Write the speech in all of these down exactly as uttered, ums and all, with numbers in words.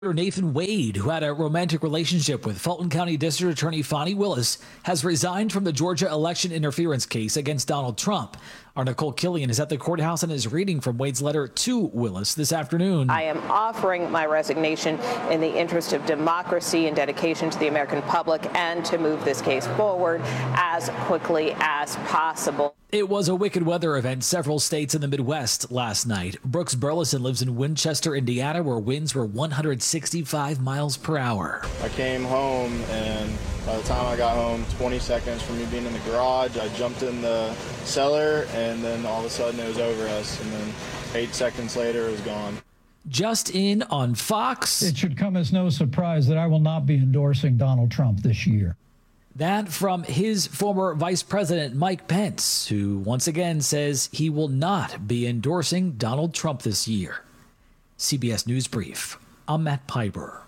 Nathan Wade, who had a romantic relationship with Fulton County District Attorney Fani Willis, has resigned from the Georgia election interference case against Donald Trump. Our Nicole Killian is at the courthouse and is reading from Wade's letter to Willis this afternoon. I am offering my resignation in the interest of democracy and dedication to the American public and to move this case forward as quickly as possible. It was a wicked weather event in several states in the Midwest last night. Brooks Burleson lives in Winchester, Indiana, where winds were one hundred sixty-five miles per hour. I came home, and by the time I got home, twenty seconds from me being in the garage, I jumped in the cellar, and then all of a sudden it was over us, and then eight seconds later it was gone. Just in on Fox. It should come as no surprise that I will not be endorsing Donald Trump this year. That from his former Vice President Mike Pence, who once again says he will not be endorsing Donald Trump this year. C B S News Brief. I'm Matt Piper.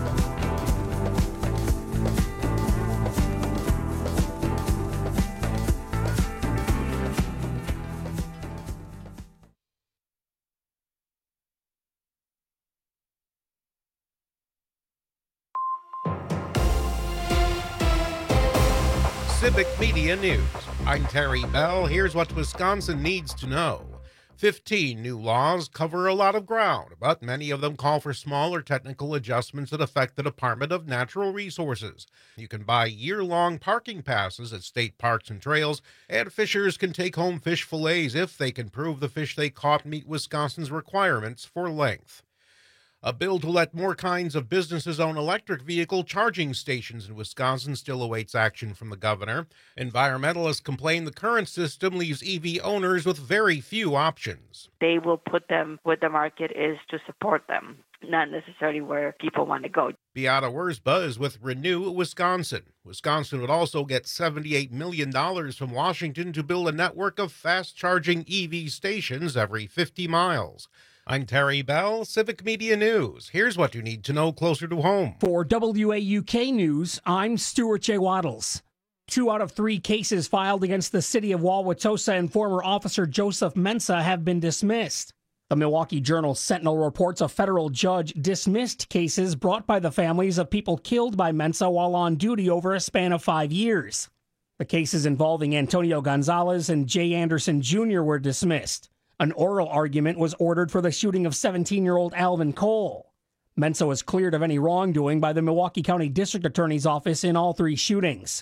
Civic Media News. I'm Terry Bell. Here's what Wisconsin needs to know. fifteen new laws cover a lot of ground, but many of them call for smaller technical adjustments that affect the Department of Natural Resources. You can buy year-long parking passes at state parks and trails, and fishers can take home fish fillets if they can prove the fish they caught meet Wisconsin's requirements for length. A bill to let more kinds of businesses own electric vehicle charging stations in Wisconsin still awaits action from the governor. Environmentalists complain the current system leaves E V owners with very few options. They will put them where the market is to support them, not necessarily where people want to go. Beata Wurzba is with Renew Wisconsin. Wisconsin would also get seventy-eight million dollars from Washington to build a network of fast-charging E V stations every fifty miles. I'm Terry Bell, Civic Media News. Here's what you need to know closer to home. For W A U K News, I'm Stuart J. Waddles. Two out of three cases filed against the city of Wauwatosa and former officer Joseph Mensah have been dismissed. The Milwaukee Journal Sentinel reports a federal judge dismissed cases brought by the families of people killed by Mensah while on duty over a span of five years. The cases involving Antonio Gonzalez and Jay Anderson Junior were dismissed. An oral argument was ordered for the shooting of seventeen-year-old Alvin Cole. Mensah was cleared of any wrongdoing by the Milwaukee County District Attorney's Office in all three shootings.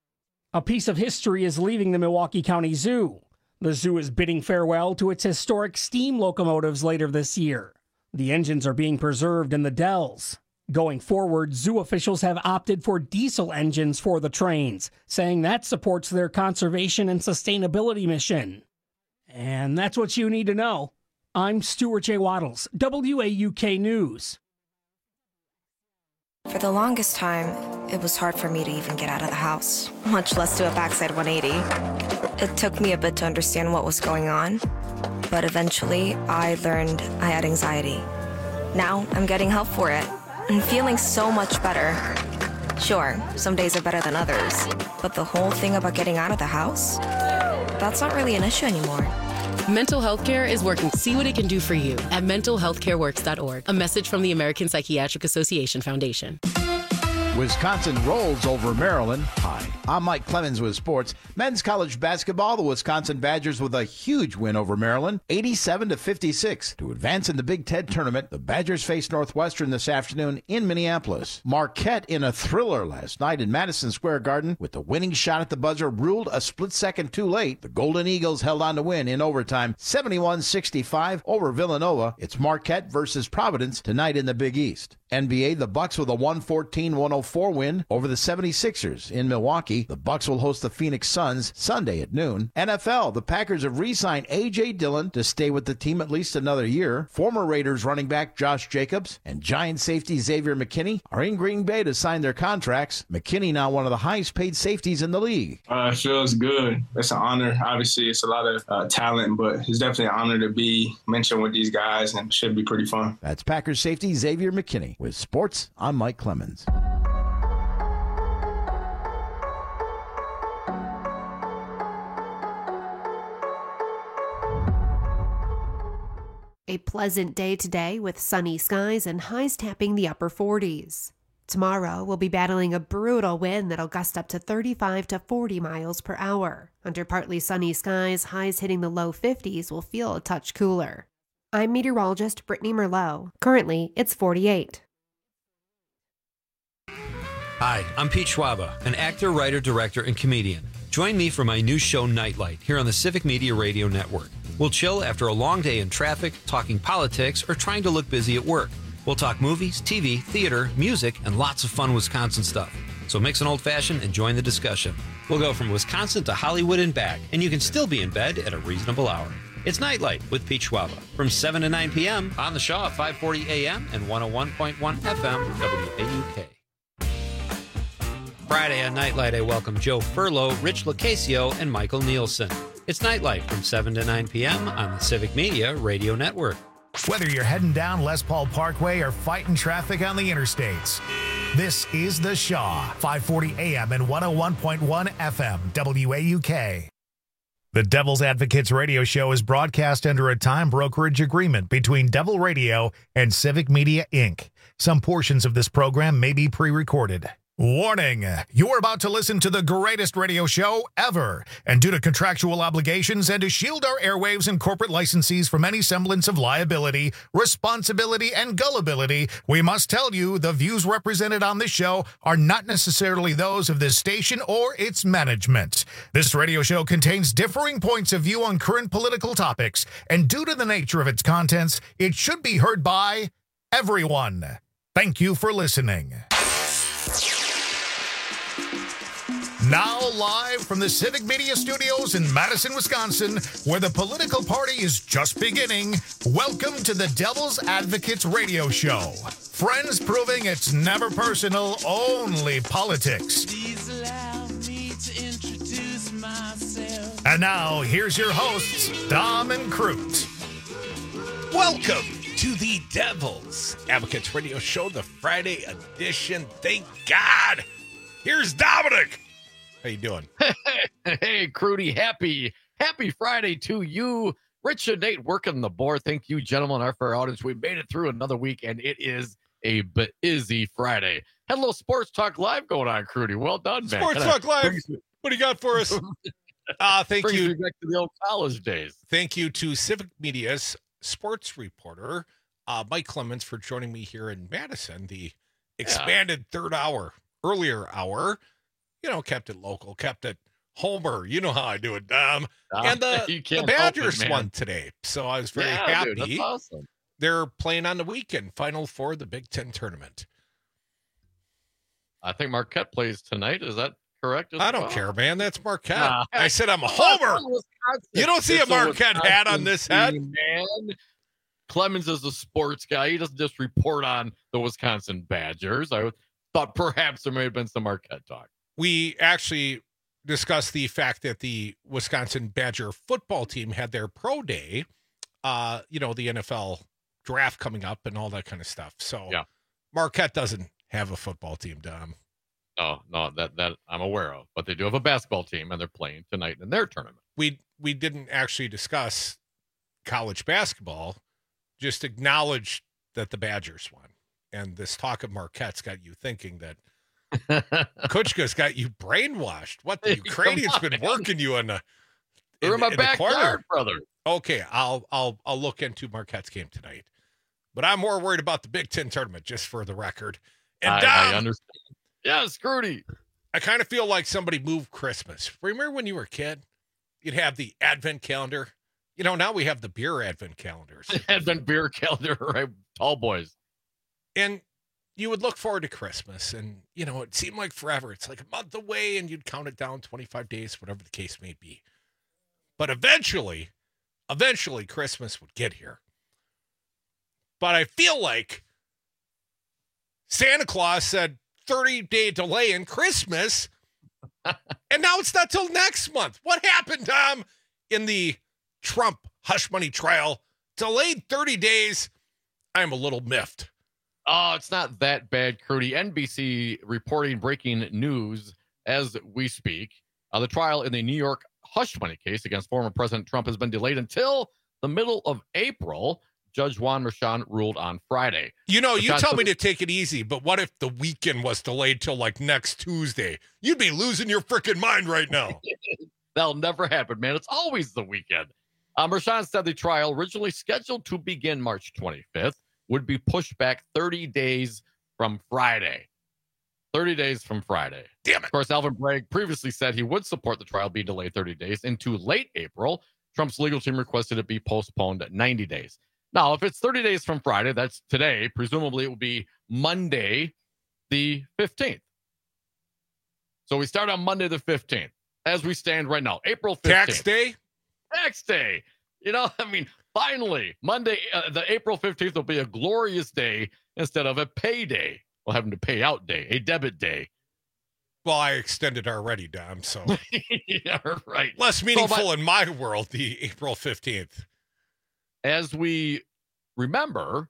A piece of history is leaving the Milwaukee County Zoo. The zoo is bidding farewell to its historic steam locomotives later this year. The engines are being preserved in the Dells. Going forward, zoo officials have opted for diesel engines for the trains, saying that supports their conservation and sustainability mission. And that's what you need to know. I'm Stuart J. Waddles, W A U K News. For the longest time, it was hard for me to even get out of the house, much less do a backside one eighty. It took me a bit to understand what was going on, but eventually I learned I had anxiety. Now I'm getting help for it and feeling so much better. Sure, some days are better than others, but the whole thing about getting out of the house, that's not really an issue anymore. Mental health care is working. See what it can do for you at mental health care works dot org. A message from the American Psychiatric Association Foundation. Wisconsin rolls over Maryland. Hi, I'm Mike Clemens with sports. Men's college basketball, the Wisconsin Badgers with a huge win over Maryland, eighty-seven to fifty-six. To advance in the Big Ten tournament, the Badgers face Northwestern this afternoon in Minneapolis. Marquette in a thriller last night in Madison Square Garden with the winning shot at the buzzer ruled a split second too late. The Golden Eagles held on to win in overtime, seventy-one sixty-five over Villanova. It's Marquette versus Providence tonight in the Big East. N B A, the Bucks with a one fourteen one oh four win over the seventy-sixers in Milwaukee. The Bucks will host the Phoenix Suns Sunday at noon. N F L, the Packers have re-signed A J Dillon to stay with the team at least another year. Former Raiders running back Josh Jacobs and Giant safety Xavier McKinney are in Green Bay to sign their contracts. McKinney now one of the highest paid safeties in the league. Uh, it feels good. It's an honor. Obviously, it's a lot of uh, talent, but it's definitely an honor to be mentioned with these guys, and it should be pretty fun. That's Packers safety Xavier McKinney. With sports, I'm Mike Clemens. A pleasant day today with sunny skies and highs tapping the upper forties. Tomorrow, we'll be battling a brutal wind that'll gust up to thirty-five to forty miles per hour. Under partly sunny skies, highs hitting the low fifties will feel a touch cooler. I'm meteorologist Brittany Merlot. Currently, it's forty-eight. Hi, I'm Pete Schwaba, an actor, writer, director, and comedian. Join me for my new show, Nightlight, here on the Civic Media Radio Network. We'll chill after a long day in traffic, talking politics, or trying to look busy at work. We'll talk movies, T V, theater, music, and lots of fun Wisconsin stuff. So mix an old-fashioned and join the discussion. We'll go from Wisconsin to Hollywood and back, and you can still be in bed at a reasonable hour. It's Nightlight with Pete Schwaba from seven to nine p.m. on the Shaw at five forty a.m. and one oh one point one F M W A U K. Friday on Nightlight, I welcome Joe Furlow, Rich Locasio, and Michael Nielsen. It's Nightlight from seven to nine p.m. on the Civic Media Radio Network. Whether you're heading down Les Paul Parkway or fighting traffic on the interstates, this is The Shaw, five forty a.m. and one oh one point one F M, W A U K. The Devil's Advocates radio show is broadcast under a time brokerage agreement between Devil Radio and Civic Media, Incorporated. Some portions of this program may be pre-recorded. Warning, you're about to listen to the greatest radio show ever, and due to contractual obligations and to shield our airwaves and corporate licensees from any semblance of liability, responsibility, and gullibility, we must tell you the views represented on this show are not necessarily those of this station or its management. This radio show contains differing points of view on current political topics, and due to the nature of its contents, it should be heard by everyone. Thank you for listening. Now live from the Civic Media Studios in Madison, Wisconsin, where the political party is just beginning, welcome to the Devil's Advocates radio show. Friends proving it's never personal, only politics. Please allow me to introduce myself. And now, here's your hosts, Dom and Crute. Welcome to the Devil's Advocates radio show, the Friday edition. Thank God. Here's Dominic. How you doing? Hey, Crudy, happy, happy Friday to you. Rich and Nate working the board. Thank you, gentlemen, our for our audience. We made it through another week, and it is a busy Friday. Had a little Sports Talk Live going on, Crudy. Well done, man. Sports Talk Live. What do you got for us? uh, thank Brings you. me back to the old college days. Thank you to Civic Media's sports reporter, uh, Mike Clemens, for joining me here in Madison, the expanded yeah. third hour, earlier hour. You know, kept it local, kept it Homer. You know how I do it, Dom. Uh, and the, the Badgers it, won today, so I was very yeah, happy. Dude, that's awesome. They're playing on the weekend, Final Four, the Big Ten tournament. I think Marquette plays tonight. Is that correct? I don't well? care, man. That's Marquette. Nah. I said I'm a Homer. You don't see it's a Marquette a hat on this head. Man. Clemens is a sports guy. He doesn't just report on the Wisconsin Badgers. I thought perhaps there may have been some Marquette talk. We actually discussed the fact that the Wisconsin Badger football team had their pro day, uh, you know, the N F L draft coming up and all that kind of stuff. So yeah. Marquette doesn't have a football team, Dom. Oh, no, that, that I'm aware of, but they do have a basketball team and they're playing tonight in their tournament. We, we didn't actually discuss college basketball, just acknowledge that the Badgers won. And this talk of Marquette's got you thinking that Kuchka's got you brainwashed. What the Ukrainians been working you in the in, in my in backyard, brother. Okay, I'll I'll I'll look into Marquette's game tonight, but I'm more worried about the Big Ten tournament, just for the record. And I, Dom, I understand. Yeah, Scrudy. I kind of feel like somebody moved Christmas. Remember when you were a kid, you'd have the Advent calendar. You know, now we have the beer Advent calendars. Advent beer calendar, right? Tall boys. And you would look forward to Christmas, and, you know, it seemed like forever. It's like a month away, and you'd count it down twenty-five days, whatever the case may be. But eventually, eventually Christmas would get here. But I feel like Santa Claus said thirty-day delay in Christmas, and now it's not till next month. What happened, Tom, in the Trump hush money trial? Delayed thirty days. I'm a little miffed. Oh, it's not that bad, Crudy. N B C reporting breaking news as we speak. Uh, the trial in the New York hush money case against former President Trump has been delayed until the middle of April. Judge Juan Merchan ruled on Friday. You know, you Merchan tell said- me to take it easy, but what if the weekend was delayed till like next Tuesday? You'd be losing your freaking mind right now. That'll never happen, man. It's always the weekend. Uh, Merchan said the trial, originally scheduled to begin March twenty-fifth, would be pushed back thirty days from Friday. thirty days from Friday. Damn it. Of course, Alvin Bragg previously said he would support the trial be delayed thirty days into late April. Trump's legal team requested it be postponed ninety days. Now, if it's thirty days from Friday, that's today, presumably it will be Monday the fifteenth. So we start on Monday the fifteenth, as we stand right now, April fifteenth. Tax day? Tax day. You know, I mean, finally, Monday, uh, the April fifteenth will be a glorious day instead of a payday. We'll have them to pay out day, a debit day. Well, I extended already, Dom, so. Yeah, right. Less meaningful So, but in my world, the April fifteenth. as we remember,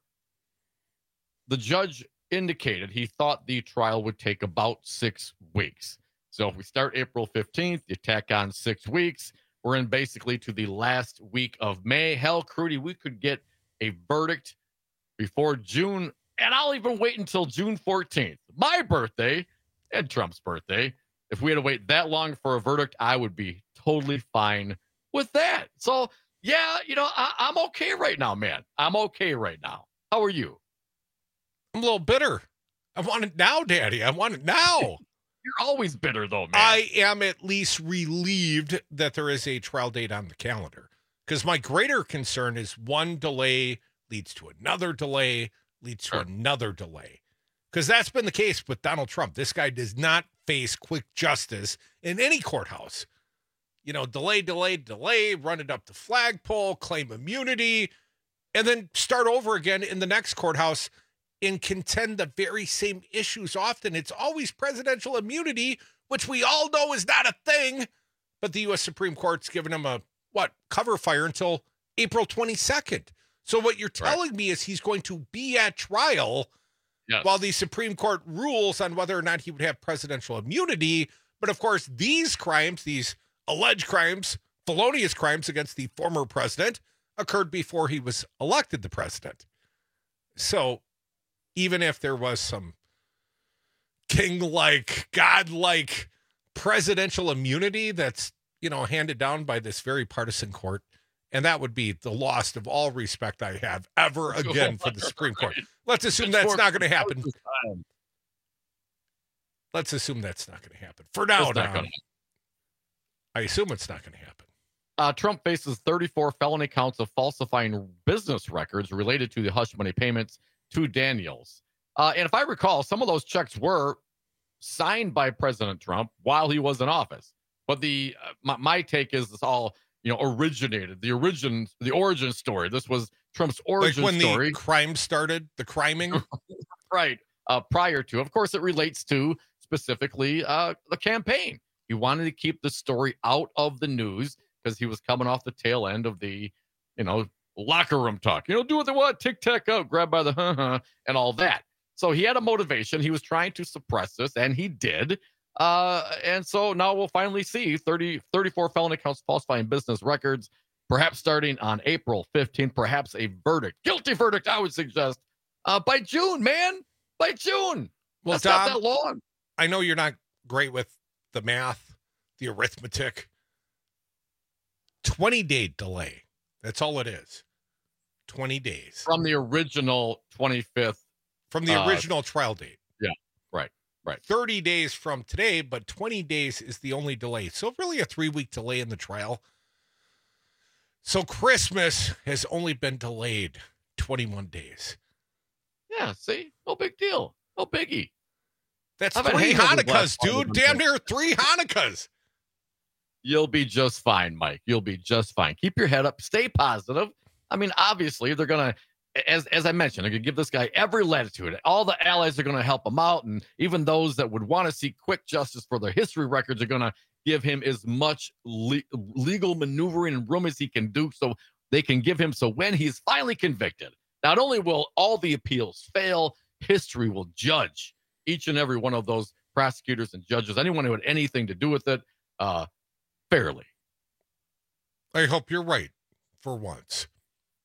the judge indicated he thought the trial would take about six weeks. So if we start April fifteenth, you tack on six weeks, we're in basically to the last week of May. Hell, Crudy, we could get a verdict before June, and I'll even wait until June fourteenth, my birthday and Trump's birthday. If we had to wait that long for a verdict, I would be totally fine with that. So, yeah, you know, I, I'm okay right now, man. I'm okay right now. How are you? I'm a little bitter. I want it now, Daddy. I want it now. You're always bitter, though, man. I am at least relieved that there is a trial date on the calendar, because my greater concern is one delay leads to another delay, leads to Sure. another delay. Because that's been the case with Donald Trump. This guy does not face quick justice in any courthouse. You know, delay, delay, delay, run it up the flagpole, claim immunity, and then start over again in the next courthouse and contend the very same issues often. It's always presidential immunity, which we all know is not a thing, but the U S Supreme Court's given him a, what, cover fire until April twenty-second. So what you're telling right. me is he's going to be at trial yes. while the Supreme Court rules on whether or not he would have presidential immunity. But of course, these crimes, these alleged crimes, felonious crimes against the former president, occurred before he was elected the president. So even if there was some king-like, god-like presidential immunity that's, you know, handed down by this very partisan court, and that would be the loss of all respect I have ever again for the Supreme Court. Let's assume that's not going to happen. Let's assume that's not going to happen. For now, now I assume it's not going to happen. Uh, Trump faces thirty-four felony counts of falsifying business records related to the hush money payments to Daniels. Uh, and if I recall, some of those checks were signed by President Trump while he was in office. But the uh, my, my take is this all, you know, originated, the origin, the origin story. This was Trump's origin like when story. the crime started, the criming. Right. Uh, prior to, of course, it relates to specifically uh, the campaign. He wanted to keep the story out of the news because he was coming off the tail end of the, you know, locker room talk. You know, do what they want, tic tac out, grab by the huh-huh, and all that. So he had a motivation. He was trying to suppress this, and he did. Uh, and so now we'll finally see thirty, thirty-four felony counts falsifying business records, perhaps starting on April fifteenth, perhaps a verdict, guilty verdict, I would suggest, uh, by June, man, by June. Well, That's Dom, not that long. I know you're not great with the math, the arithmetic. twenty-day delay. That's all it is. twenty days. From the original twenty-fifth. From the uh, original trial date. Yeah, right, right. thirty days from today, but twenty days is the only delay. So really a three-week delay in the trial. So Christmas has only been delayed twenty-one days. Yeah, see? No big deal. No biggie. That's I've had three hangovers Hanukkahs, last dude. month. Damn near three Hanukkahs. You'll be just fine, Mike. You'll be just fine. Keep your head up. Stay positive. I mean, obviously, they're going to, as as I mentioned, they're going to give this guy every latitude. All the allies are going to help him out. And even those that would want to see quick justice for their history records are going to give him as much le- legal maneuvering and room as he can do so they can give him. So when he's finally convicted, not only will all the appeals fail, history will judge each and every one of those prosecutors and judges, anyone who had anything to do with it, uh, fairly. I hope you're right for once.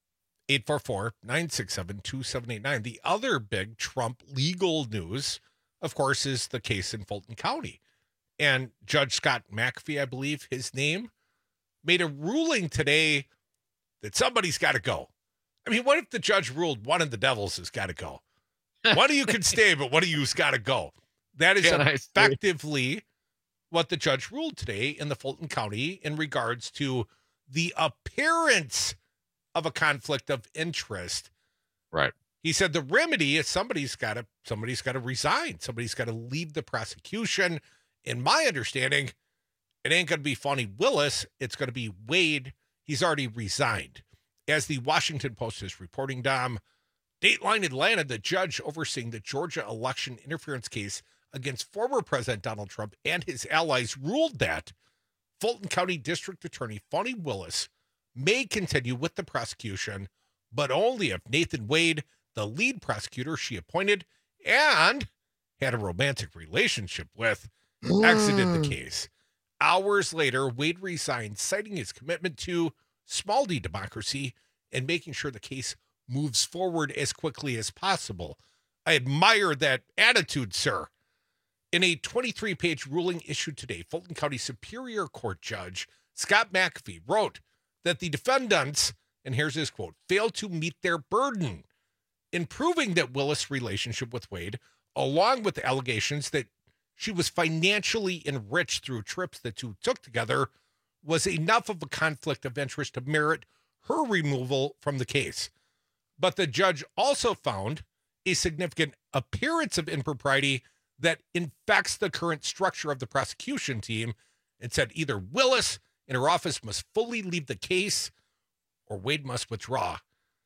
eight four four, nine six seven, two seven eight nine. The other big Trump legal news, of course, is the case in Fulton County. And Judge Scott McAfee, I believe his name, made a ruling today that somebody's got to go. I mean, what if the judge ruled one of the devils has got to go? One of you can stay, but one of you's got to go. That is Can I effectively what the judge ruled today in the Fulton County in regards to the appearance of a conflict of interest. Right. He said the remedy is somebody's got to somebody's got to resign. Somebody's got to leave the prosecution. In my understanding, it ain't going to be Fani Willis. It's going to be Wade. He's already resigned. As the Washington Post is reporting, Dom, Dateline Atlanta, the judge overseeing the Georgia election interference case against former President Donald Trump and his allies, ruled that Fulton County District Attorney Fani Willis may continue with the prosecution, but only if Nathan Wade, the lead prosecutor she appointed and had a romantic relationship with, exited the case. Hours later, Wade resigned, citing his commitment to small d democracy and making sure the case moves forward as quickly as possible. I admire that attitude, sir. In a twenty-three page ruling issued today, Fulton County Superior Court Judge Scott McAfee wrote that the defendants, and here's his quote, failed to meet their burden in proving that Willis' relationship with Wade, along with the allegations that she was financially enriched through trips the two took together, was enough of a conflict of interest to merit her removal from the case. But the judge also found a significant appearance of impropriety that infects the current structure of the prosecution team and said either Willis and her office must fully leave the case or Wade must withdraw.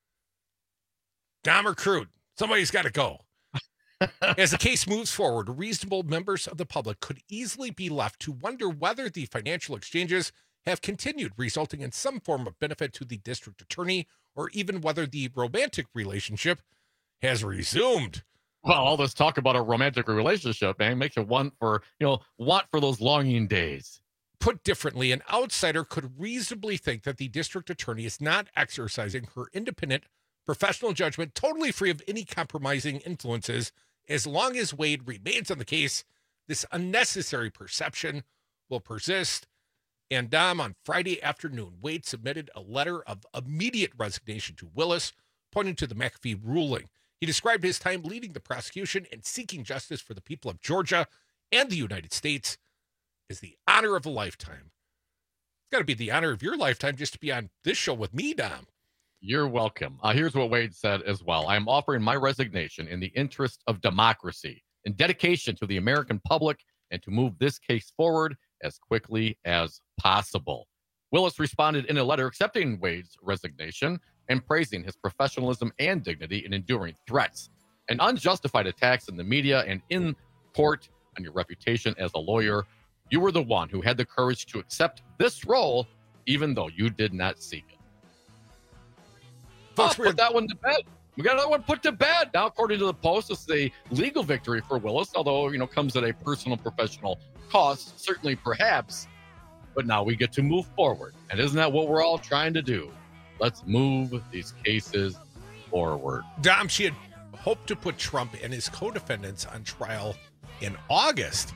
Dahmer Crude, somebody's got to go. As the case moves forward, reasonable members of the public could easily be left to wonder whether the financial exchanges have continued, resulting in some form of benefit to the district attorney, or even whether the romantic relationship has resumed. Well, all this talk about a romantic relationship, man, makes you want for, you know, want for those longing days. Put differently, an outsider could reasonably think that the district attorney is not exercising her independent professional judgment, totally free of any compromising influences. As long as Wade remains on the case, this unnecessary perception will persist. And Dom, on Friday afternoon, Wade submitted a letter of immediate resignation to Willis, pointing to the McAfee ruling. He described his time leading the prosecution and seeking justice for the people of Georgia and the United States as the honor of a lifetime. It's got to be the honor of your lifetime just to be on this show with me, Dom. You're welcome. Uh, here's what Wade said as well. I am offering my resignation in the interest of democracy and dedication to the American public and to move this case forward as quickly as possible. Willis responded in a letter accepting Wade's resignation and praising his professionalism and dignity in enduring threats and unjustified attacks in the media and in court on your reputation as a lawyer. You were the one who had the courage to accept this role, even though you did not seek it. Folks, oh, put that one to bed. We got another one put to bed. Now, according to the Post, this is a legal victory for Willis, although, you know, comes at a personal, professional cost, certainly perhaps. But now we get to move forward. And isn't that what we're all trying to do? Let's move these cases forward. Dom, she had hoped to put Trump and his co-defendants on trial in August.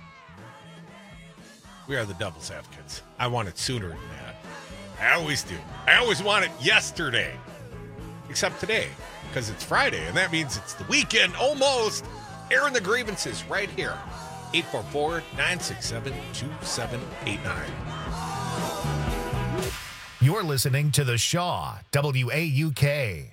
We are the devil's advocates. I want it sooner than that. I always do. I always want it yesterday. Except today, because it's Friday, and that means it's the weekend almost. Airing the grievances right here. eight four four, nine six seven, two seven eight nine. You're listening to The Shaw, W A U K.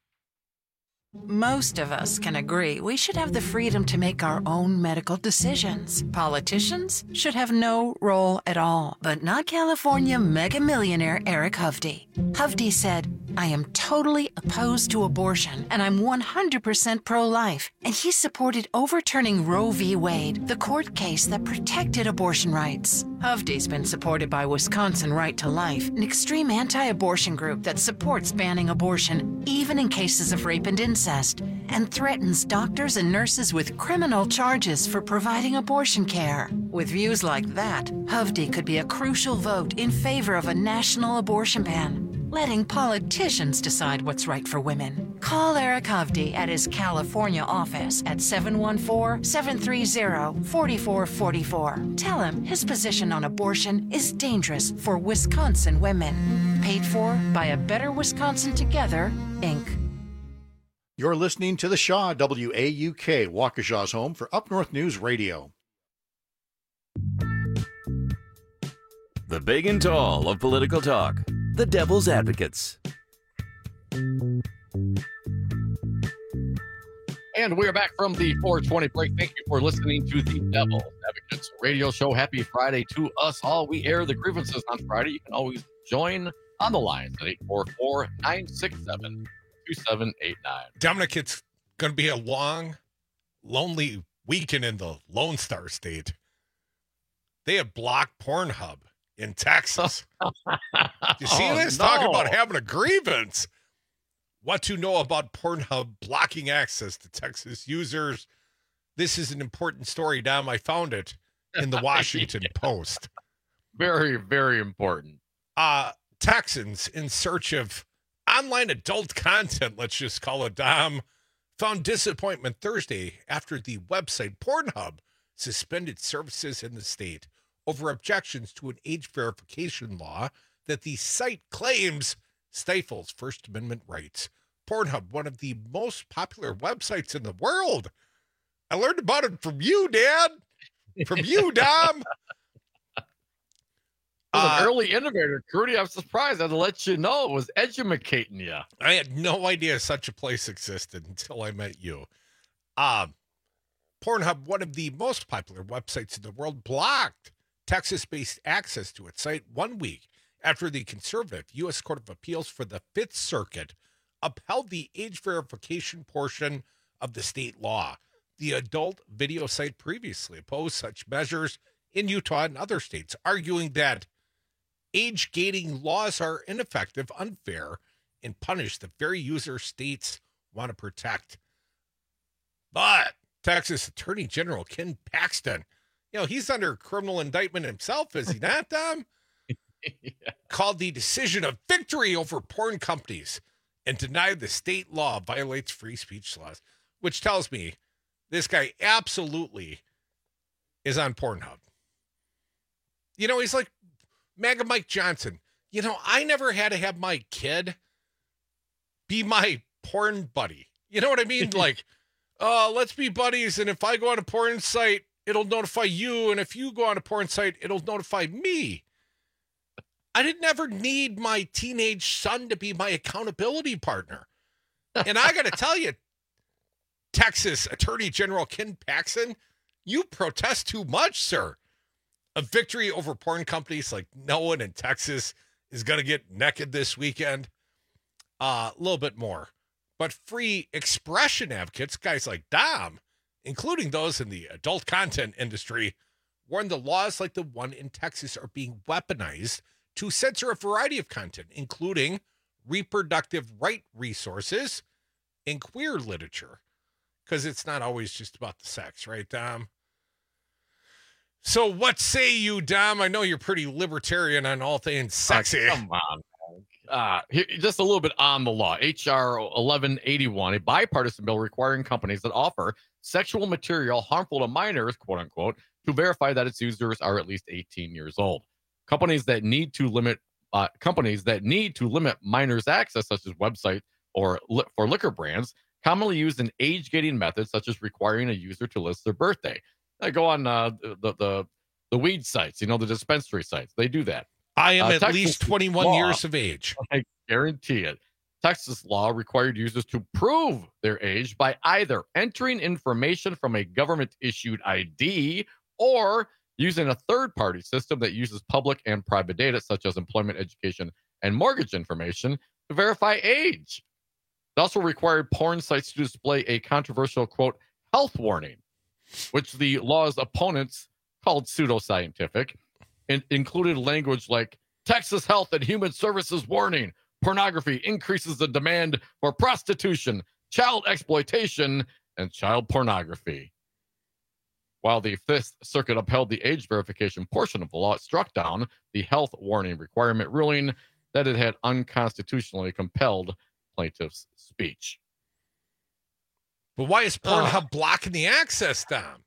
Most of us can agree we should have the freedom to make our own medical decisions. Politicians should have no role at all, but not California mega millionaire Eric Hovde. Hovde said, I am totally opposed to abortion, and I'm one hundred percent pro-life. And he supported overturning Roe v. Wade, the court case that protected abortion rights. Hovde's been supported by Wisconsin Right to Life, an extreme anti-abortion group that supports banning abortion, even in cases of rape and incest, and threatens doctors and nurses with criminal charges for providing abortion care. With views like that, Hovde could be a crucial vote in favor of a national abortion ban. letting politicians decide what's right for women. Call Eric Hovde at his California office at seven one four, seven three zero, four four four four. Tell him his position on abortion is dangerous for Wisconsin women. Paid for by A Better Wisconsin Together, Incorporated. You're listening to The Shaw, W A U K, Waukesha's home for Up North News Radio. The big and tall of political talk, the Devil's Advocates. And we are back from the four twenty break. Thank you for listening to the Devil's Advocates radio show. Happy Friday to us all. We air the grievances on Friday. You can always join on the lines at eight four four, nine six seven, two seven eight nine. Dominic, it's going to be a long, lonely weekend in the Lone Star State. They have blocked Pornhub in Texas. You see Oh, this? no. Talking about having a grievance. What to know about Pornhub blocking access to Texas users. This is an important story, Dom. I found it in the Washington Yeah. Post. Very, very important. Uh, Texans in search of online adult content, let's just call it, Dom, found disappointment Thursday after the website Pornhub suspended services in the state over objections to an age verification law that the site claims stifles First Amendment rights. Pornhub, one of the most popular websites in the world. I learned about it from you, Dad. From you, Dom. Well, Uh, an early innovator, Crudy, I'm surprised. I had to let you know it was edumacating you. I had no idea such a place existed until I met you. Um, Pornhub, one of the most popular websites in the world, blocked Texas-based access to its site one week after the conservative U S Court of Appeals for the Fifth Circuit upheld the age verification portion of the state law. The adult video site previously opposed such measures in Utah and other states, arguing that age gating laws are ineffective, unfair, and punish the very user states want to protect. But Texas Attorney General Ken Paxton, you know, he's under criminal indictment himself, is he not, Tom? Yeah. Called the decision a victory over porn companies and denied the state law violates free speech laws, which tells me this guy absolutely is on Pornhub. You know, he's like MAGA Mike Johnson. You know, I never had to have my kid be my porn buddy. You know what I mean? Like, uh, let's be buddies, and if I go on a porn site, it'll notify you, and if you go on a porn site, it'll notify me. I didn't ever need my teenage son to be my accountability partner. And I got to tell you, Texas Attorney General Ken Paxton, you protest too much, sir. A victory over porn companies like no one in Texas is going to get naked this weekend. Uh, a little bit more. But free expression advocates, guys like Dom, including those in the adult content industry, warn the laws like the one in Texas are being weaponized to censor a variety of content, including reproductive right resources and queer literature. Because it's not always just about the sex, right, Dom? So what say you, Dom? I know you're pretty libertarian on all things sexy. Uh, come on. Uh, here, just a little bit on the law. H R eleven eighty-one, a bipartisan bill requiring companies that offer sexual material harmful to minors, quote unquote, to verify that its users are at least eighteen years old. Companies that need to limit uh, companies that need to limit minors' access, such as websites or li- for liquor brands, commonly use an age-gating method, such as requiring a user to list their birthday. I go on uh, the, the the weed sites, you know, the dispensary sites. They do that. I am Uh, at Texas least twenty-one law, years of age. I guarantee it. Texas law required users to prove their age by either entering information from a government-issued I D or using a third-party system that uses public and private data, such as employment, education, and mortgage information, to verify age. It also required porn sites to display a controversial, quote, health warning, which the law's opponents called pseudoscientific, and included language like Texas Health and Human Services warning, pornography increases the demand for prostitution, child exploitation, and child pornography. While the Fifth Circuit upheld the age verification portion of the law, it struck down the health warning requirement, ruling that it had unconstitutionally compelled plaintiff's speech. But why is Pornhub uh, blocking the access, Dom?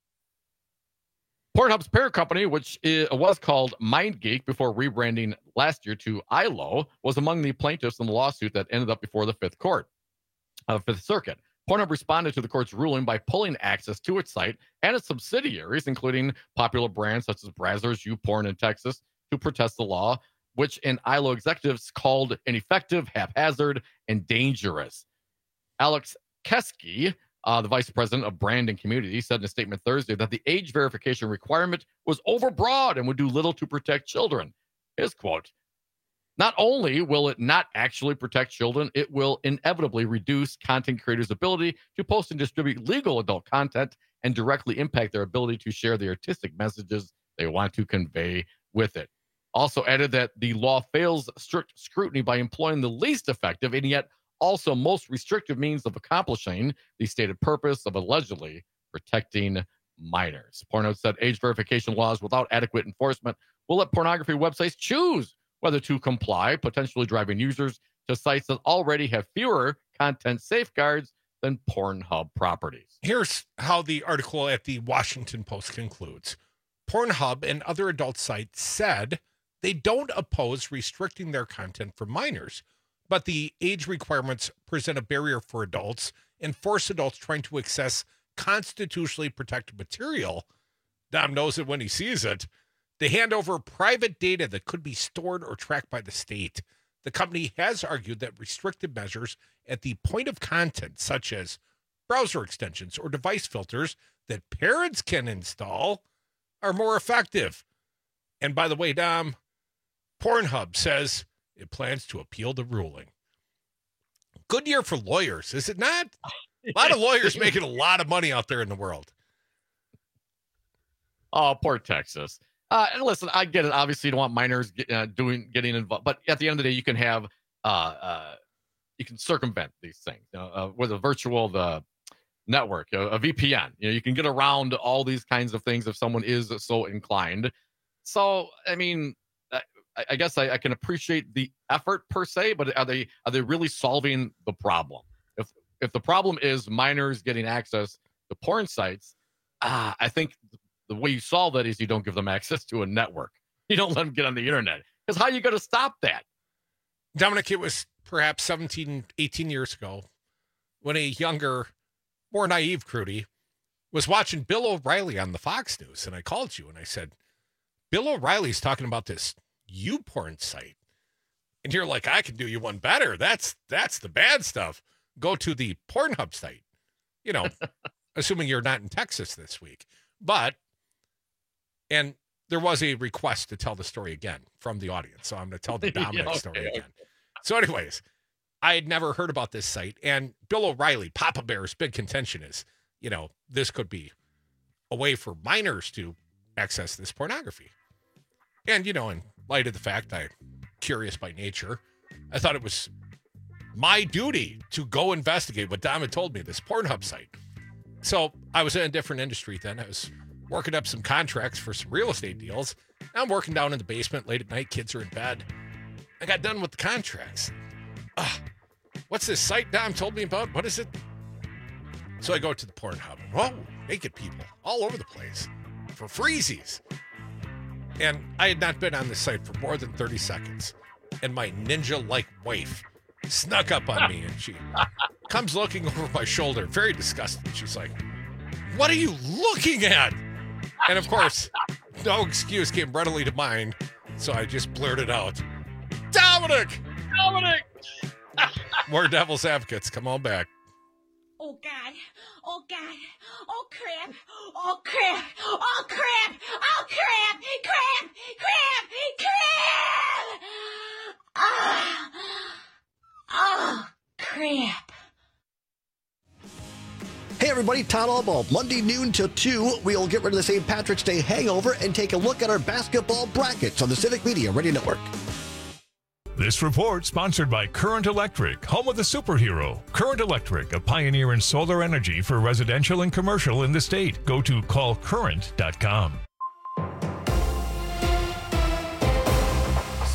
Pornhub's parent company, which is, was called MindGeek before rebranding last year to I L O, was among the plaintiffs in the lawsuit that ended up before the Fifth Court, uh, Fifth Circuit. Pornhub responded to the court's ruling by pulling access to its site and its subsidiaries, including popular brands such as Brazzers, YouPorn in Texas, to protest the law, which an I L O executives called ineffective, haphazard, and dangerous. Alex Keski, uh, the vice president of brand and community, said in a statement Thursday that the age verification requirement was overbroad and would do little to protect children. His quote, "Not only will it not actually protect children, it will inevitably reduce content creators' ability to post and distribute legal adult content and directly impact their ability to share the artistic messages they want to convey with it." Also added that the law fails strict scrutiny by employing the least effective and yet also most restrictive means of accomplishing the stated purpose of allegedly protecting minors. Pornhub said age verification laws without adequate enforcement will let pornography websites choose whether to comply, potentially driving users to sites that already have fewer content safeguards than Pornhub properties. Here's how the article at the Washington Post concludes. Pornhub and other adult sites said they don't oppose restricting their content for minors, but the age requirements present a barrier for adults and force adults trying to access constitutionally protected material. Dom knows it when he sees it. They hand over private data that could be stored or tracked by the state. The company has argued that restrictive measures at the point of content, such as browser extensions or device filters that parents can install, are more effective. And by the way, Dom, Pornhub says it plans to appeal the ruling. Good year for lawyers, is it not? A lot of lawyers making a lot of money out there in the world. Oh, poor Texas. Uh, and listen, I get it. Obviously, you don't want minors get, uh, doing getting involved, but at the end of the day, you can have uh, uh, you can circumvent these things you know, uh, with a virtual the network, a, a V P N. You know, you can get around all these kinds of things if someone is so inclined. So, I mean, I, I guess I, I can appreciate the effort per se, but are they are they really solving the problem? If if the problem is minors getting access to porn sites, ah, I think the way you solve that is you don't give them access to a network. You don't let them get on the internet. Because how are you going to stop that? Dominic, it was perhaps seventeen, eighteen years ago when a younger, more naive Crudy was watching Bill O'Reilly on the Fox News. And I called you and I said, Bill O'Reilly's talking about this YouPorn site. And you're like, I can do you one better. That's that's the bad stuff. Go to the Pornhub site. You know, assuming you're not in Texas this week. But And there was a request to tell the story again from the audience. So I'm going to tell the Dominic yeah, okay, story again. Okay. So anyways, I had never heard about this site. And Bill O'Reilly, Papa Bear's big contention is, you know, this could be a way for minors to access this pornography. And, you know, in light of the fact I'm curious by nature, I thought it was my duty to go investigate what Dom had told me, this Pornhub site. So I was in a different industry then. I was working up some contracts for some real estate deals. I'm working down in the basement late at night. Kids are in bed. I got done with the contracts. Ugh, what's this site Dom told me about? What is it? So I go to the Pornhub. Whoa, naked people all over the place for freezies. And I had not been on this site for more than thirty seconds. And my ninja-like wife snuck up on me and she comes looking over my shoulder, very disgusted. She's like, what are you looking at? And of course, no excuse came readily to mind, so I just blurted out, Dominic! Dominic! More Devil's Advocates, come on back. Oh, God. Oh, God. Oh, crap. Oh, crap. Oh, crap. Oh, crap. Crap. Crap. Crap. Ah. Oh, crap. Hey everybody, Todd Allball. Monday noon till two, we'll get rid of the Saint Patrick's Day hangover and take a look at our basketball brackets on the Civic Media Radio Network. This report sponsored by Current Electric, home of the superhero. Current Electric, a pioneer in solar energy for residential and commercial in the state. Go to call current dot com.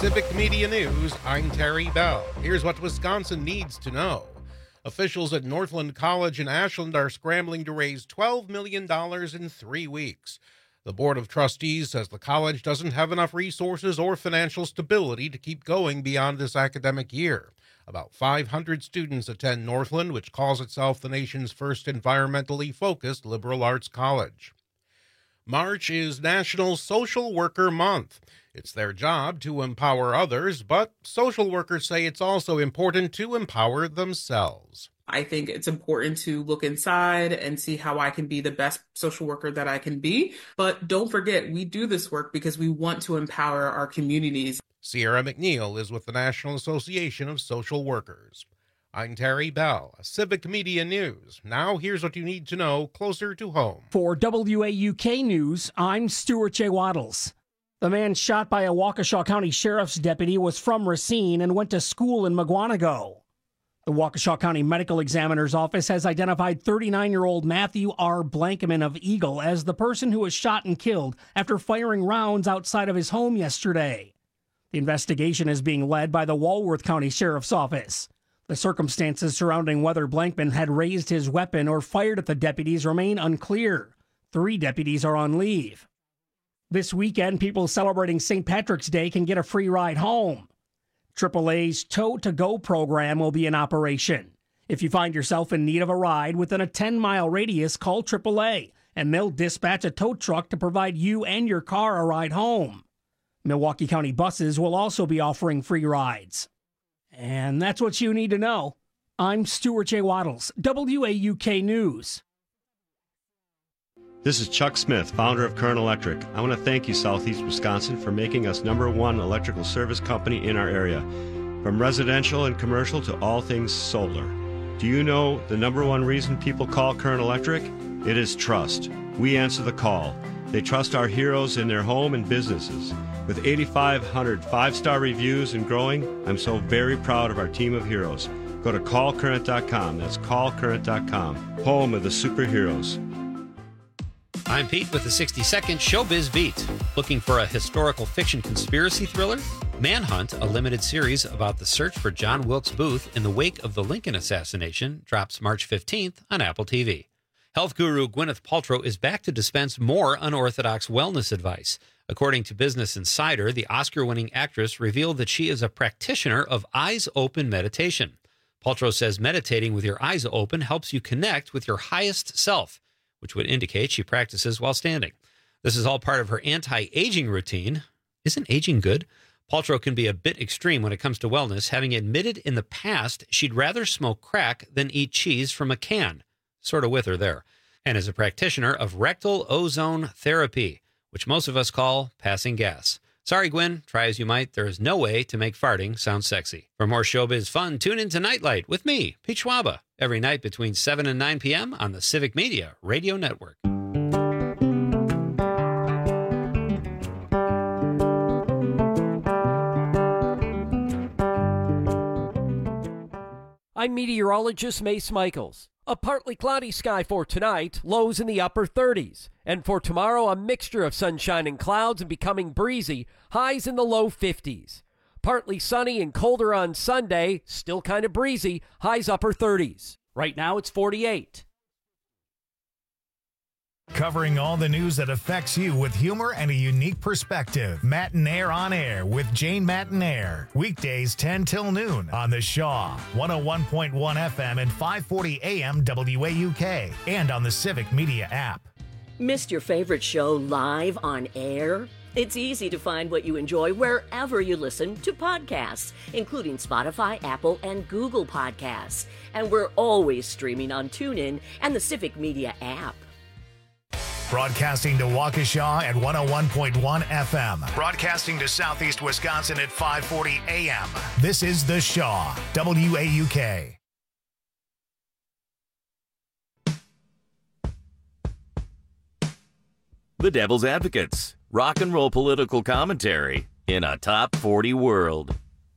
Civic Media News, I'm Terry Bell. Here's what Wisconsin needs to know. Officials at Northland College in Ashland are scrambling to raise twelve million dollars in three weeks. The Board of Trustees says the college doesn't have enough resources or financial stability to keep going beyond this academic year. About five hundred students attend Northland, which calls itself the nation's first environmentally focused liberal arts college. March is National Social Worker Month. It's their job to empower others, but social workers say it's also important to empower themselves. I think it's important to look inside and see how I can be the best social worker that I can be. But don't forget, we do this work because we want to empower our communities. Sierra McNeil is with the National Association of Social Workers. I'm Terry Bell, Civic Media News. Now here's what you need to know closer to home. For W A U K News, I'm Stuart J. Waddles. The man shot by a Waukesha County Sheriff's deputy was from Racine and went to school in Mugwanago. The Waukesha County Medical Examiner's Office has identified thirty-nine-year-old Matthew R. Blankman of Eagle as the person who was shot and killed after firing rounds outside of his home yesterday. The investigation is being led by the Walworth County Sheriff's Office. The circumstances surrounding whether Blankman had raised his weapon or fired at the deputies remain unclear. Three deputies are on leave. This weekend, people celebrating Saint Patrick's Day can get a free ride home. triple A's Tow to Go program will be in operation. If you find yourself in need of a ride within a ten-mile radius, call triple A, and they'll dispatch a tow truck to provide you and your car a ride home. Milwaukee County buses will also be offering free rides. And that's what you need to know. I'm Stuart J. Waddles, W A U K News. This is Chuck Smith, founder of Current Electric. I want to thank you, Southeast Wisconsin, for making us number one electrical service company in our area. From residential and commercial to all things solar. Do you know the number one reason people call Current Electric? It is trust. We answer the call. They trust our heroes in their home and businesses. With eighty-five hundred five-star reviews and growing, I'm so very proud of our team of heroes. Go to call current dot com. That's call current dot com. Home of the superheroes. I'm Pete with the sixty second Showbiz Beat. Looking for a historical fiction conspiracy thriller? Manhunt, a limited series about the search for John Wilkes Booth in the wake of the Lincoln assassination, drops March fifteenth on Apple T V. Health guru Gwyneth Paltrow is back to dispense more unorthodox wellness advice. According to Business Insider, the Oscar-winning actress revealed that she is a practitioner of eyes-open meditation. Paltrow says meditating with your eyes open helps you connect with your highest self, which would indicate she practices while standing. This is all part of her anti-aging routine. Isn't aging good? Paltrow can be a bit extreme when it comes to wellness, having admitted in the past she'd rather smoke crack than eat cheese from a can. Sort of with her there. And is a practitioner of rectal ozone therapy, which most of us call passing gas. Sorry, Gwen, try as you might, there is no way to make farting sound sexy. For more showbiz fun, tune in to Nightlight with me, Pete Schwaba, every night between seven and nine p.m. on the Civic Media Radio Network. I'm meteorologist Mace Michaels. A partly cloudy sky for tonight, lows in the upper thirties. And for tomorrow, a mixture of sunshine and clouds and becoming breezy, highs in the low fifties. Partly sunny and colder on Sunday, still kind of breezy, highs upper thirties. Right now it's forty-eight. Covering all the news that affects you with humor and a unique perspective. Matinaire on Air with Jane Matinaire. Weekdays ten till noon on the Shaw, one oh one point one F M and five forty A M W A U K, and on the Civic Media app. Missed your favorite show live on air? It's easy to find what you enjoy wherever you listen to podcasts, including Spotify, Apple, and Google Podcasts. And we're always streaming on TuneIn and the Civic Media app. Broadcasting to Waukesha at one oh one point one F M. Broadcasting to Southeast Wisconsin at five forty A M. This is The Shaw, W A U K. The Devil's Advocates. Rock and roll political commentary in a top forty world.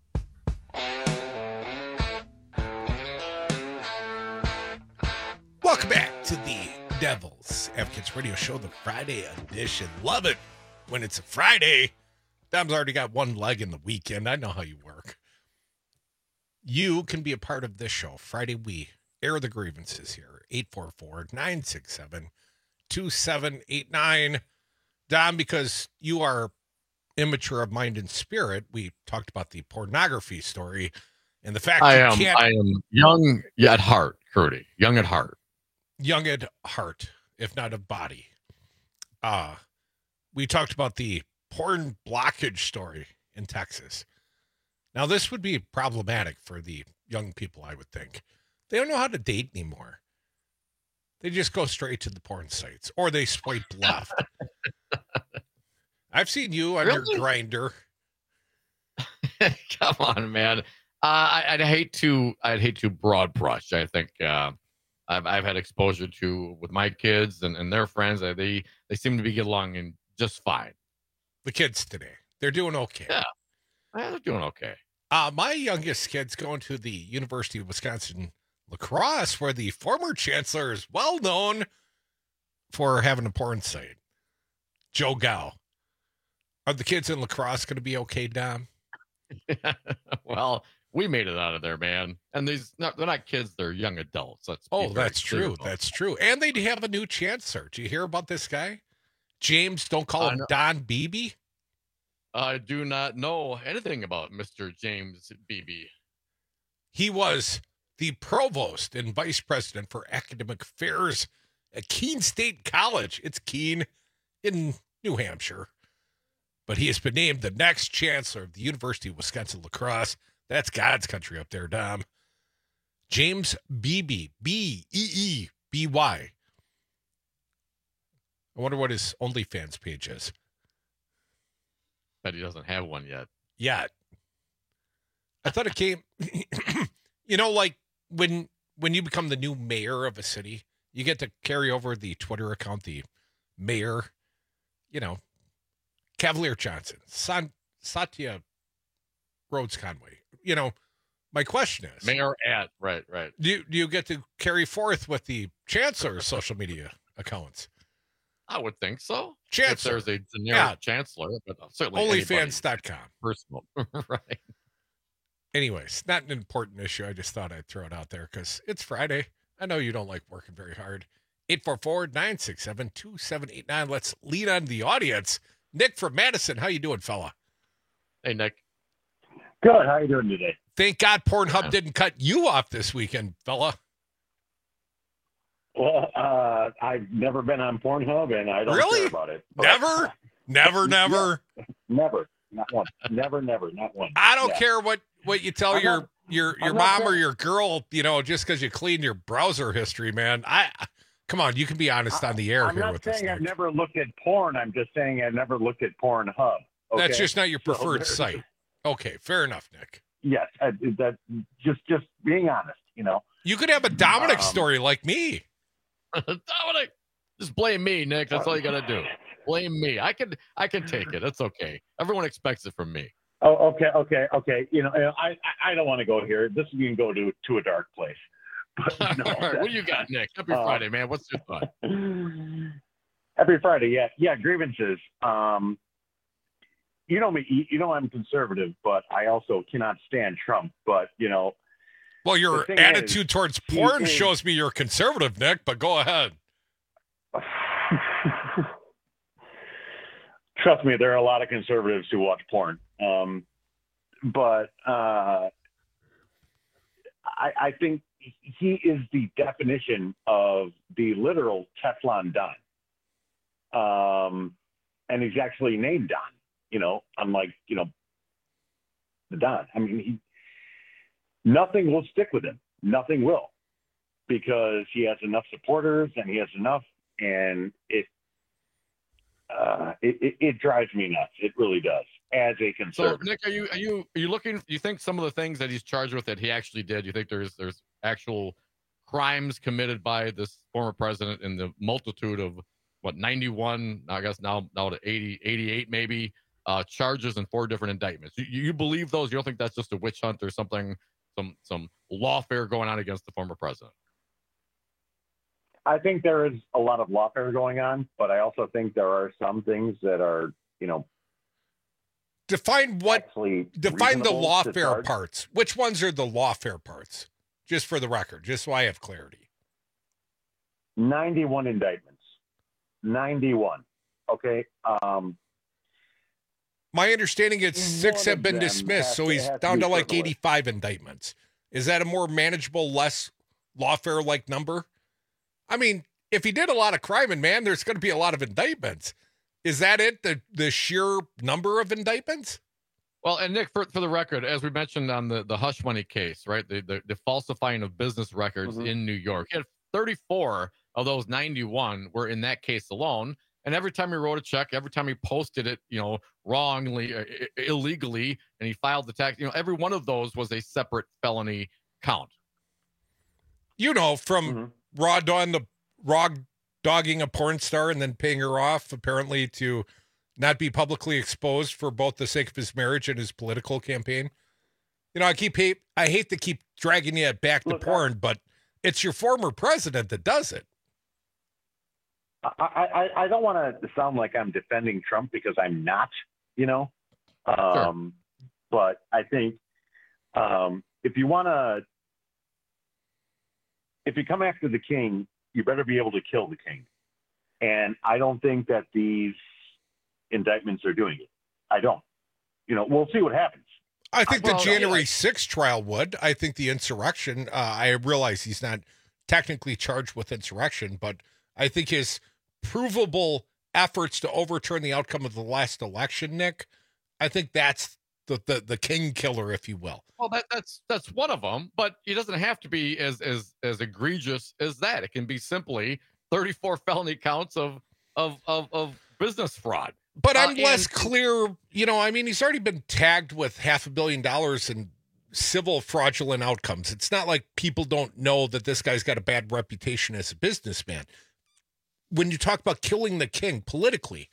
Welcome back to the Devil's Advocates Radio Show, the Friday edition. Love it when it's a Friday. Dom's already got one leg in the weekend. I know how you work. You can be a part of this show. Friday, we air the grievances here. eight four four, nine six seven, two seven eight nine. Dom, because you are immature of mind and spirit, we talked about the pornography story and the fact I you am, can't... I am young at heart, Crudy. Young at heart. Young at heart, if not of body. Uh, we talked about the porn blockage story in Texas. Now, this would be problematic for the young people, I would think. They don't know how to date anymore. They just go straight to the porn sites, or they swipe left. I've seen you on Really? your Grinder. Come on, man. Uh, I, I'd hate to. I'd hate to broad brush. I think uh, I've I've had exposure to with my kids and, and their friends. Uh, they they seem to be getting along and just fine. The kids today, they're doing okay. Yeah, yeah they're doing okay. Uh, my youngest kid's going to the University of Wisconsin La Crosse, where the former chancellor is well known for having a porn site. Joe Gow. Are the kids in La Crosse going to be okay, Dom? Well, we made it out of there, man. And these not, they're not kids; they're young adults. Let's Oh, be very that's clear true. about That's true. And they have a new chancellor. Do you hear about this guy? James, don't call Uh, him no. Don Beebe. I do not know anything about Mister James Beebe. He was the provost and vice president for academic affairs at Keene State College. It's Keene in New Hampshire. But he has been named the next chancellor of the University of Wisconsin La Crosse. That's God's country up there, Dom. James Beebe, B E E B Y. I wonder what his OnlyFans page is. Bet he doesn't have one yet. Yet. I thought it came, you know, like when when you become the new mayor of a city, you get to carry over the Twitter account, the mayor, you know, Cavalier Johnson, San, Satya Rhodes Conway. You know, my question is, Mayor at, right, right. do you, do you get to carry forth with the chancellor's social media accounts? I would think so. Chancellor. If there's a generic Yeah. chancellor, but certainly anybody Onlyfans dot com. personal. Right. Anyways, not an important issue. I just thought I'd throw it out there because it's Friday. I know you don't like working very hard. eight four four, nine six seven, two seven eight nine. Let's lead on the audience. Nick from Madison. How you doing, fella? Hey, Nick. Good. How you doing today? Thank God Pornhub didn't cut you off this weekend, fella. Well, uh, I've never been on Pornhub, and I don't Really? care about it. But- Never? Never, never? Never. Not one. Never, never. Not one. I don't Yeah. care what, what you tell I'm your not- your your I'm not mom or saying- your girl, you know, just because you clean your browser history, man. I come on, you can be honest on the air I'm here not with this. saying I've Nick. never looked at porn. I'm just saying I've never looked at Pornhub. Okay? That's just not your So preferred there's- site. Okay, fair enough, Nick. Yes, I, that just just being honest. You know, You could have a Dominic Um, story like me. Dominic, just blame me, Nick. That's all you got to do. Blame me. I can I can take it. That's okay. Everyone expects it from me. Oh, okay, okay, okay. You know, I I, I don't want to go here. This is going to go to to a dark place. But no, All right, what do you got, Nick? Happy Uh, Friday, man. What's your thought? Happy Friday. Yeah, yeah. Grievances. Um, you know me. You, you know I'm conservative, but I also cannot stand Trump. But you know, Well, your the thing attitude is, towards he porn is- shows me you're conservative, Nick, but go ahead. Trust me, there are a lot of conservatives who watch porn. Um, but uh, I, I think he is the definition of the literal Teflon Don. Um, and he's actually named Don, you know, unlike, you know, the Don. I mean, he, nothing will stick with him. Nothing will, because he has enough supporters and he has enough, and it, Uh, it, it, it drives me nuts. It really does. As a So, conservative, Nick, are you are you are you looking? You think some of the things that he's charged with that he actually did? You think there's there's actual crimes committed by this former president in the multitude of what ninety-one? I guess now now to eighty, eighty-eight maybe uh, charges and four different indictments. You, you believe those? You don't think that's just a witch hunt or something? Some some lawfare going on against the former president? I think there is a lot of lawfare going on, but I also think there are some things that are, you know, define what actually define the reasonable to lawfare charge. parts. Which ones are the lawfare parts? Just for the record, just so I have clarity. ninety-one indictments. ninety-one. Okay. Um, My understanding is six One have of been them dismissed, has so to- he's has to down be to like frivolous. eighty-five indictments. Is that a more manageable, less lawfare-like number? I mean, if he did a lot of crime, and man, there's going to be a lot of indictments. Is that it? The the sheer number of indictments? Well, and Nick, for, for the record, as we mentioned on the, the hush money case, right, the, the, the falsifying of business records Mhm. in New York, he had thirty-four of those ninety-one were in that case alone. And every time he wrote a check, every time he posted it, you know, wrongly, uh, i- illegally, and he filed the tax, you know, every one of those was a separate felony count. You know, from Mm-hmm. raw dog the raw dogging a porn star and then paying her off, apparently to not be publicly exposed for both the sake of his marriage and his political campaign. You know, I keep hate I hate to keep dragging you back to Look, porn, but it's your former president that does it. I, I, I don't want to sound like I'm defending Trump because I'm not, you know. Um, But I think um, if you want to, if you come after the king, you better be able to kill the king. And I don't think that these indictments are doing it. I don't. You know, we'll see what happens. I think Well, the yeah. January sixth trial would. I think the insurrection, uh, I realize he's not technically charged with insurrection, but I think his provable efforts to overturn the outcome of the last election, Nick, I think that's the, the, the king killer, if you will. Well, that, that's that's one of them, but it doesn't have to be as as as egregious as that. It can be simply thirty-four felony counts of of of, of business fraud. But I'm Uh, less and- clear, you know, I mean, he's already been tagged with half a billion dollars in civil fraudulent outcomes. It's not like people don't know that this guy's got a bad reputation as a businessman. When you talk about killing the king politically,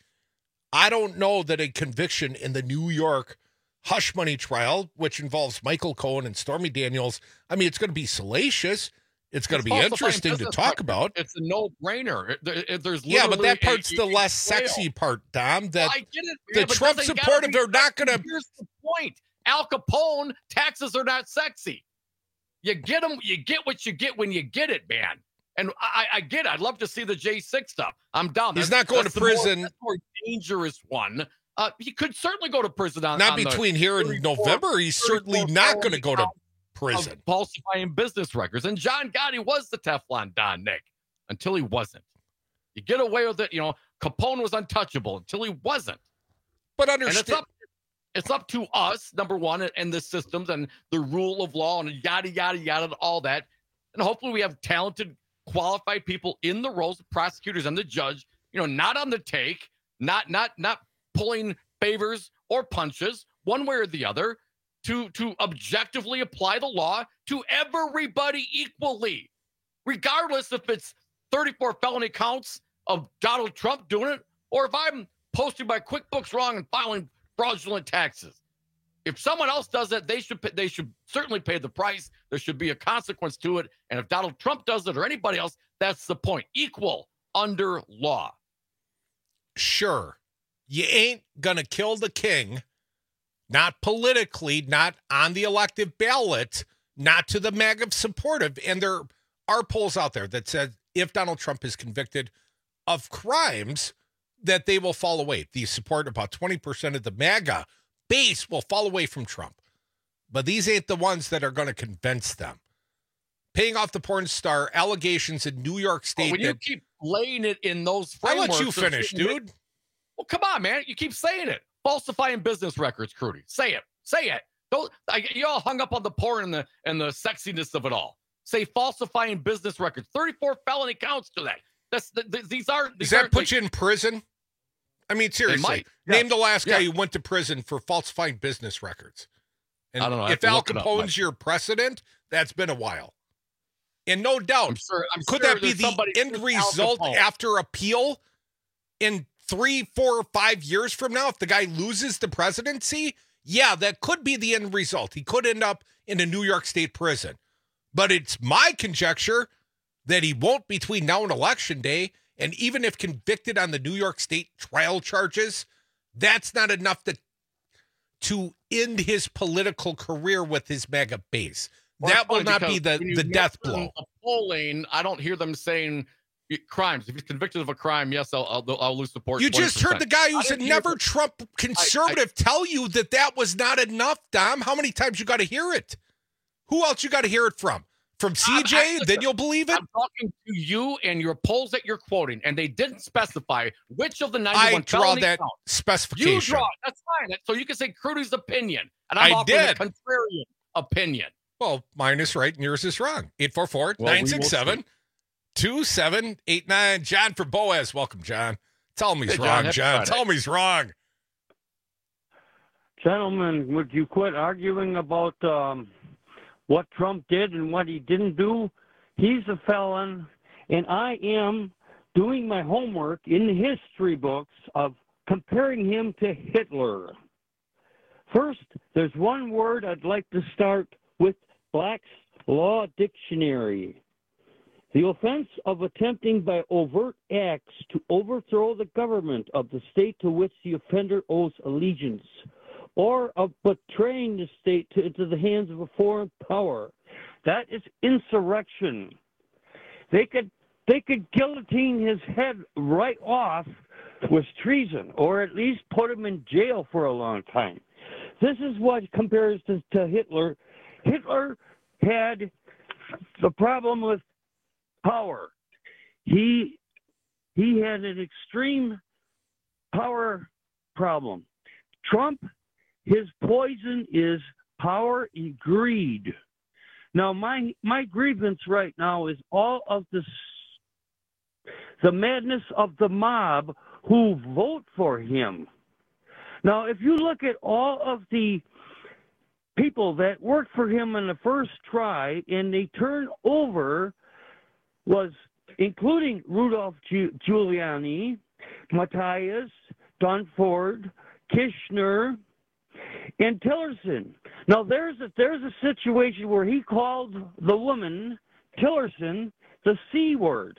I don't know that a conviction in the New York hush money trial, which involves Michael Cohen and Stormy Daniels, I mean, it's going to be salacious. It's going to be falsifying interesting to business talk records. about. It's a no-brainer. It- there- it- There's Yeah, but that literally part's a- the a less trail. sexy part, Dom. That I get it. the yeah, but Trump doesn't gotta supportive, be they're not sexy. going to. Here's the point. Al Capone, taxes are not sexy. You get them, you get what you get when you get it, man. And I, I get it. I'd love to see the J six stuff. I'm down. He's That's- not going that's to the more- prison. that's the more dangerous one. Uh, he could certainly go to prison on Not on the between here and thirty-four November. He's certainly thirty-four not going to go to felony prison. of falsifying business records. And John Gotti was the Teflon Don, Nick, until he wasn't. You get away with it. You know, Capone was untouchable until he wasn't. But And it's understand. up, it's up to us, number one, and, and the systems and the rule of law and yada, yada, yada, all that. And hopefully we have talented, qualified people in the roles of prosecutors and the judge, you know, not on the take, not, not, not pulling favors or punches one way or the other, to, to objectively apply the law to everybody equally, regardless if it's thirty-four felony counts of Donald Trump doing it, or if I'm posting my QuickBooks wrong and filing fraudulent taxes. If someone else does it, they should pay, they should certainly pay the price. There should be a consequence to it. And if Donald Trump does it or anybody else, that's the point. Equal under law. Sure, you ain't going to kill the king, not politically, not on the elective ballot, not to the MAGA supportive. And there are polls out there that said if Donald Trump is convicted of crimes, that they will fall away. The support, about twenty percent of the MAGA base will fall away from Trump. But these ain't the ones that are going to convince them. Paying off the porn star, allegations in New York State. Well, when you that- keep laying it in those I'll frameworks. let you there's- finish, dude. Well, come on, man. You keep saying it. Falsifying business records, Crudy. Say it. Say it. Don't I, you all hung up on the porn and the and the sexiness of it all. Say falsifying business records. thirty-four felony counts to that. That's th- th- these are. These Does that aren't put like- you in prison? I mean, seriously, might. Yeah. name the last guy Yeah. who went to prison for falsifying business records. And I don't know. I have if to Al look it up, Capone's Mike. your precedent, that's been a while. And no doubt, I'm sure. I'm could sure that be there's the somebody end since Al result Capone. after appeal in three, four, five years from now? If the guy loses the presidency, yeah, that could be the end result. He could end up in a New York State prison. But it's my conjecture that he won't between now and election day. And even if convicted on the New York State trial charges, that's not enough to to end his political career with his MAGA base. Well, that will not because be the, when you the hear death them blow. Polling, I don't hear them saying crimes. If he's convicted of a crime, yes, I'll, I'll, I'll lose support. You just twenty percent. heard the guy who's I a didn't hear never them- Trump conservative I- I- tell you that that was not enough, Dom. How many times you got to hear it? Who else you got to hear it from? From C J? I- I- Then you'll believe it? I'm talking to you and your polls that you're quoting, and they didn't specify which of the ninety-one I draw felony that counts. specification. You draw it. That's fine. So you can say Crudy's opinion, and I'm I offering did. a contrarian opinion. Well, mine is right and yours is wrong. eight four four, Well, we nine six seven, two seven eight nine. John from Boaz. Welcome, John. Tell him he's Hey, John, wrong, happy John. Friday. Tell him he's wrong. Gentlemen, would you quit arguing about um, what Trump did and what he didn't do? He's a felon, and I am doing my homework in the history books of comparing him to Hitler. First, there's one word I'd like to start with Black's Law Dictionary. The offense of attempting by overt acts to overthrow the government of the state to which the offender owes allegiance, or of betraying the state to, into the hands of a foreign power. That is insurrection. They could they could guillotine his head right off with treason, or at least put him in jail for a long time. This is what compares to, to Hitler. Hitler had the problem with power. He he had an extreme power problem. Trump, his poison is power and greed. Now, my my grievance right now is all of this, the madness of the mob who vote for him. Now, if you look at all of the people that worked for him in the first try and they turn over, was including Rudolph Giu- Giuliani, Matthias, Dunford, Kishner, and Tillerson. Now, there's a, there's a situation where he called the woman, Tillerson, the C word,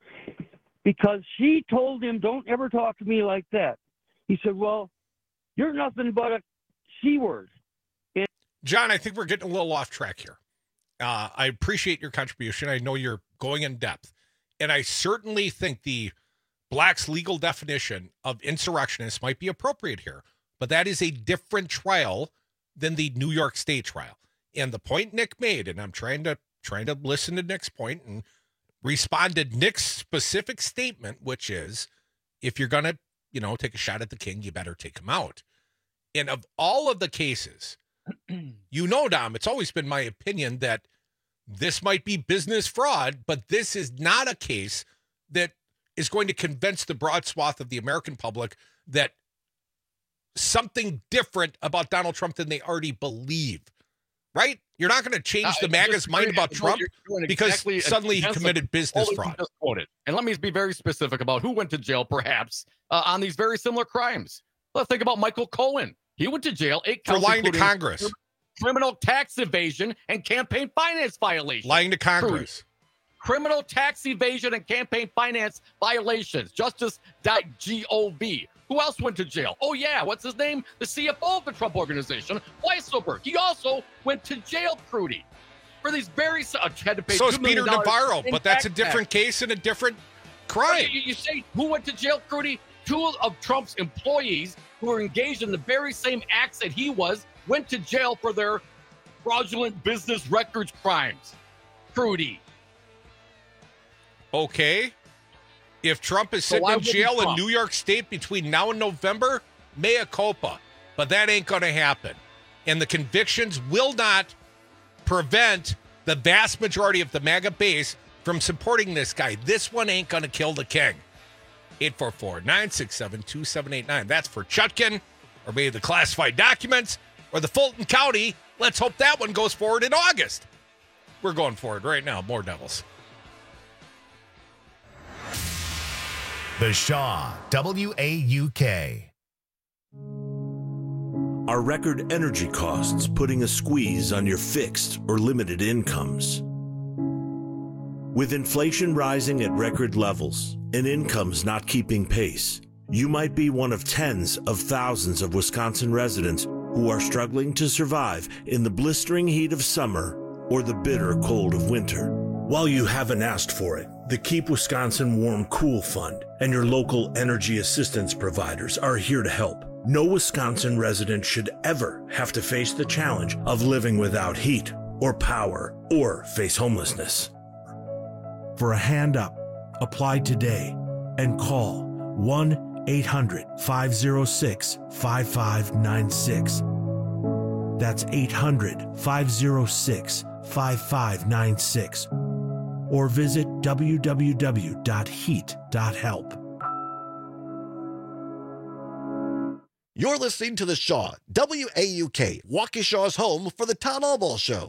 because she told him, don't ever talk to me like that. He said, well, you're nothing but a C word. And- John, I think we're getting a little off track here. Uh, I appreciate your contribution. I know you're going in depth. And I certainly think the Black's legal definition of insurrectionist might be appropriate here. But that is a different trial than the New York State trial. And the point Nick made, and I'm trying to trying to listen to Nick's point and respond to Nick's specific statement, which is, if you're going to, you know, take a shot at the king, you better take him out. And of all of the cases, you know, Dom, it's always been my opinion that this might be business fraud, but this is not a case that is going to convince the broad swath of the American public that something different about Donald Trump than they already believe, right? You're not going to change the MAGA's mind about Trump because exactly suddenly he committed business all fraud. you just quoted. And let me be very specific about who went to jail, perhaps, uh, on these very similar crimes. Let's think about Michael Cohen. He went to jail eight For counts, lying to including Congress. criminal tax evasion and campaign finance violations. Lying to Congress. Criminal tax evasion and campaign finance violations. Justice dot gov. Who else went to jail? Oh, yeah. What's his name? The C F O of the Trump Organization, Weisselberg. He also went to jail, Crudy, for these very... Uh, had to pay So is two million Peter dollars Navarro, in but that's a tax different tax. case and a different crime. You, you say who went to jail, Crudy? Two of Trump's employees who were engaged in the very same acts that he was went to jail for their fraudulent business records crimes. Crudy. Okay. If Trump is So sitting why in wouldn't jail in Trump? New York State between now and November, mea culpa. But that ain't going to happen. And the convictions will not prevent the vast majority of the MAGA base from supporting this guy. This one ain't going to kill the king. eight four four, nine six seven, two seven eight nine. That's for Chutkin, or maybe the classified documents, or the Fulton County. Let's hope that one goes forward in August. We're going forward right now. More Devils. The Shaw, W A U K. Are record energy costs putting a squeeze on your fixed or limited incomes? With inflation rising at record levels and incomes not keeping pace, you might be one of tens of thousands of Wisconsin residents who are struggling to survive in the blistering heat of summer or the bitter cold of winter. While you haven't asked for it, the Keep Wisconsin Warm Cool Fund and your local energy assistance providers are here to help. No Wisconsin resident should ever have to face the challenge of living without heat or power or face homelessness. For a hand up, apply today and call one eight hundred, five oh six, five five nine six. That's eight hundred, five oh six, five five nine six. Or visit w w w dot heat dot help. You're listening to The Shaw, W A U K, Waukesha's home for the Town Hall Ball Show.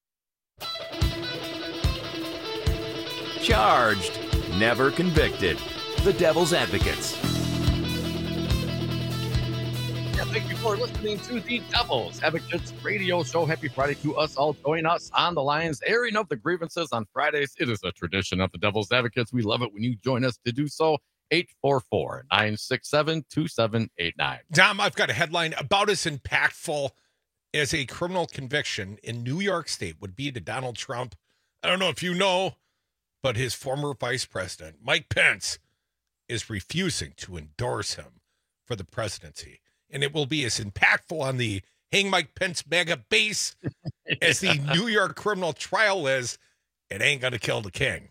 Charged, never convicted. The Devil's Advocates. Yeah, thank you for listening to the Devil's Advocates radio show. Happy Friday to us all. Join us on the lines, airing of the grievances on Fridays. It is a tradition of the Devil's Advocates. We love it when you join us to do so. eight four four, nine six seven, two seven eight nine. Dom, I've got a headline about as impactful as a criminal conviction in New York State would be to Donald Trump. I don't know if you know, but his former vice president, Mike Pence, is refusing to endorse him for the presidency. And it will be as impactful on the Hang Mike Pence mega base as the New York criminal trial is. It ain't going to kill the king.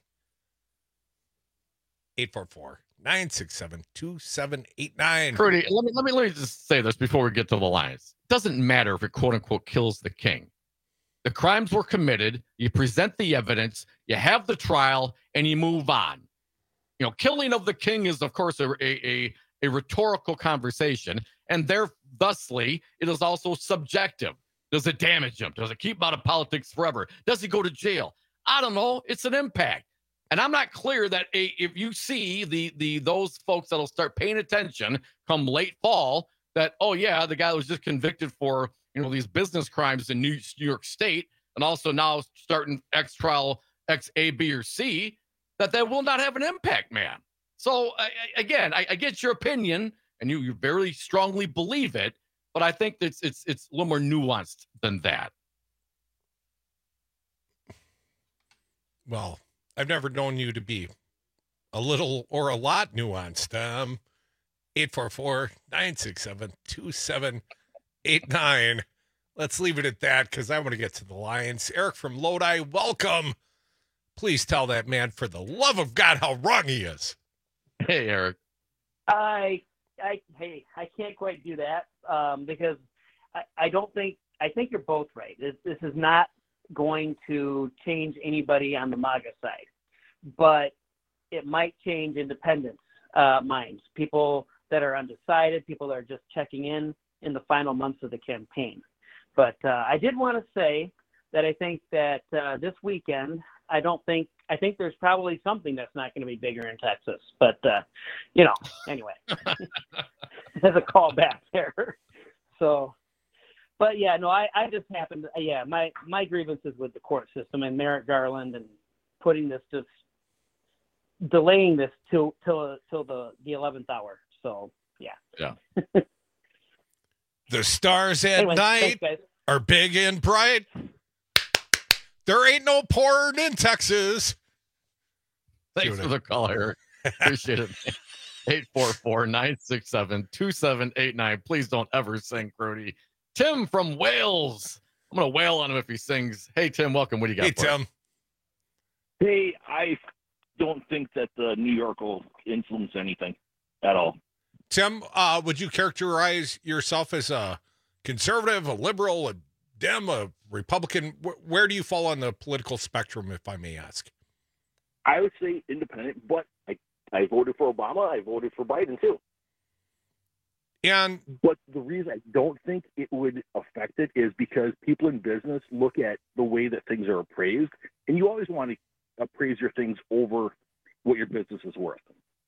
eight four four, nine six seven, two seven eight nine. Pretty, let me, let me let me just say this before we get to the lines. It doesn't matter if it quote unquote kills the king. The crimes were committed. You present the evidence, you have the trial, and you move on. You know, killing of the king is, of course, a a, a rhetorical conversation, and there, thusly, it is also subjective. Does it damage him? Does it keep him out of politics forever? Does he go to jail? I don't know. It's an impact. And I'm not clear that a, if you see the the those folks that'll start paying attention come late fall, that, oh, yeah, the guy was just convicted for, you know, these business crimes in New, New York State, and also now starting X trial X, A, B, or C, that that will not have an impact, man. So, I, again, I, I get your opinion, and you, you very strongly believe it, but I think it's it's it's a little more nuanced than that. Well, I've never known you to be a little or a lot nuanced. Um, eight four four, nine six seven, two seven eight nine. Let's leave it at that because I want to get to the Lions. Eric from Lodi, welcome. Please tell that man, for the love of God, how wrong he is. Hey, Eric. I, I, hey, I can't quite do that um, because I, I don't think, I think you're both right. This, this is not going to change anybody on the MAGA side, but it might change independent uh, minds, people that are undecided, people that are just checking in in the final months of the campaign. But uh, I did want to say that I think that uh, this weekend, I don't think, I think there's probably something that's not going to be bigger in Texas. But, uh, you know, anyway, as a callback there. So, but yeah, no, I, I just happened to, yeah, my, my grievances with the court system and Merrick Garland and putting this, just delaying this till, till, till the, the eleventh hour. So, yeah. Yeah. The stars at Anyway, night thanks, guys. are big and bright. There ain't no porn in Texas. Thanks for the call, Eric. Appreciate it. eight four four, nine six seven, two seven eight nine. Please don't ever sing, Crudy. Tim from Wales. I'm going to wail on him if he sings. Hey, Tim, welcome. What do you got Hey, for Tim. us? Hey, I don't think that the New York will influence anything at all. Tim, uh, would you characterize yourself as a conservative, a liberal, a Dem, a Republican? Where, where do you fall on the political spectrum, if I may ask? I would say independent, but I, I voted for Obama. I voted for Biden, too. And But the reason I don't think it would affect it is because people in business look at the way that things are appraised, and you always want to appraise your things over what your business is worth.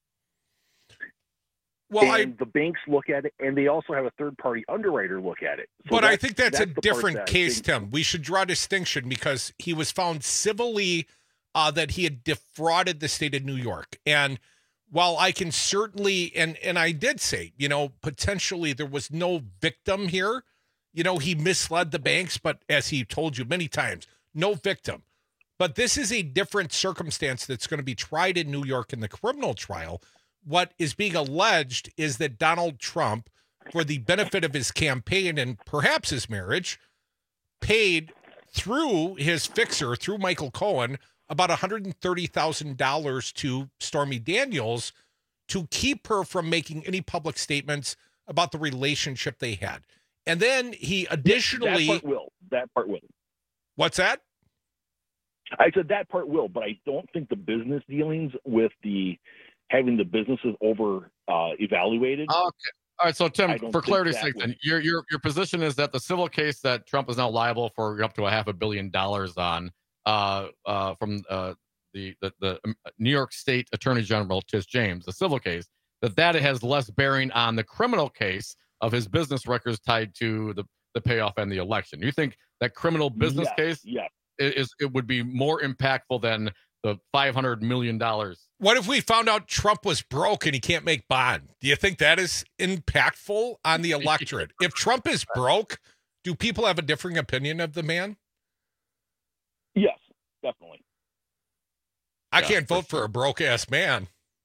Well, and I, the banks look at it, and they also have a third-party underwriter look at it. So but I think that's, a the part different that I case, think- Tim. We should draw distinction because he was found civilly uh, that he had defrauded the state of New York. And while I can certainly, and, and I did say, you know, potentially there was no victim here, you know, he misled the banks, but as he told you many times, no victim. But this is a different circumstance that's going to be tried in New York in the criminal trial. What is being alleged is that Donald Trump, for the benefit of his campaign and perhaps his marriage, paid through his fixer, through Michael Cohen, about one hundred thirty thousand dollars to Stormy Daniels to keep her from making any public statements about the relationship they had. And then he additionally... That part will. That part will. What's that? I said that part will, but I don't think the business dealings with the having the businesses over uh, evaluated. Okay. All right. So Tim, don't for think clarity's that sake, will- then your your your position is that the civil case that Trump is now liable for up to a half a billion dollars on, uh, uh, from uh, the, the the um, New York State Attorney General Tish James, the civil case, that that has less bearing on the criminal case of his business records tied to the the payoff and the election. You think that criminal business Yes, case yes. is it would be more impactful than the five hundred million dollars? What if we found out Trump was broke and he can't make bond? Do you think that is impactful on the electorate? If Trump is broke, do people have a differing opinion of the man? Yes, definitely. I Yeah, can't for vote for a broke ass man.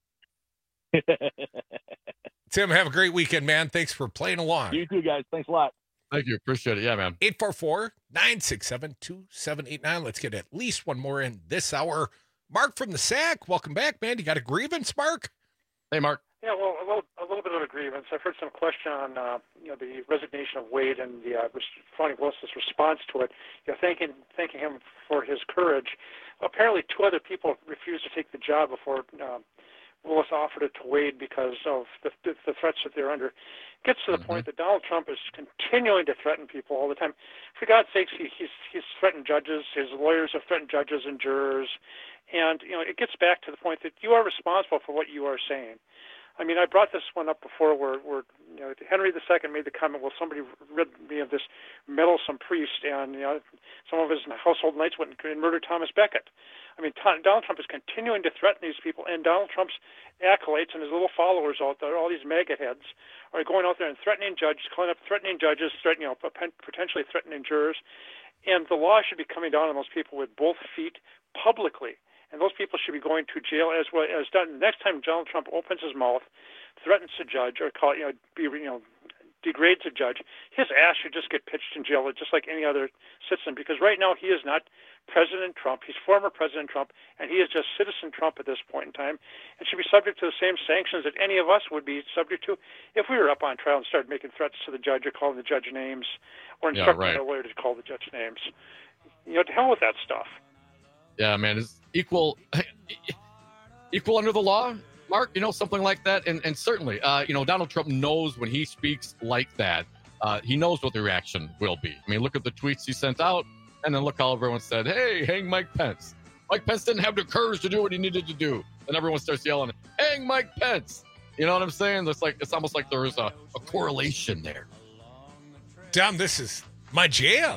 Tim, have a great weekend, man. Thanks for playing along. You too, guys. Thanks a lot. Thank you. Appreciate it. Yeah, man. eight four four, nine six seven, two seven eight nine. Let's get at least one more in this hour. Mark from the S A C, welcome back, man. You got a grievance, Mark? Hey, Mark. Yeah, well, a little, a little bit of a grievance. I've heard some question on, uh, you know, the resignation of Wade and the uh, Fani Willis' response to it. You know, thanking thanking him for his courage. Apparently, two other people refused to take the job before uh, Willis offered it to Wade because of the, the, the threats that they're under. It gets to the Mm-hmm. point that Donald Trump is continuing to threaten people all the time. For God's sakes, he, he's he's threatened judges. His lawyers have threatened judges and jurors. And, you know, it gets back to the point that you are responsible for what you are saying. I mean, I brought this one up before where, where you know, Henry the Second made the comment, well, somebody rid me of this meddlesome priest, and, you know, some of his household knights went and murdered Thomas Becket. I mean, T- Donald Trump is continuing to threaten these people, and Donald Trump's acolytes and his little followers out there, all these MAGA heads, are going out there and threatening judges, calling up threatening judges, threatening, you know, potentially threatening jurors. And the law should be coming down on those people with both feet publicly. And those people should be going to jail as well as done. Next time Donald Trump opens his mouth, threatens a judge, or call you know, be you know, degrades a judge, his ass should just get pitched in jail just like any other citizen. Because right now he is not President Trump. He's former President Trump, and he is just citizen Trump at this point in time, and should be subject to the same sanctions that any of us would be subject to if we were up on trial and started making threats to the judge or calling the judge names or Yeah, instructing right. a lawyer to call the judge names. You know, to hell with that stuff. Yeah, man, it's equal equal under the law, Mark, you know, something like that. And and certainly, uh, you know, Donald Trump knows when he speaks like that, uh, he knows what the reaction will be. I mean, look at the tweets he sent out, and then look how everyone said, hey, hang Mike Pence. Mike Pence didn't have the courage to do what he needed to do. And everyone starts yelling, hang Mike Pence. You know what I'm saying? It's like it's almost like there is a, a correlation there. Tom, this is my jam.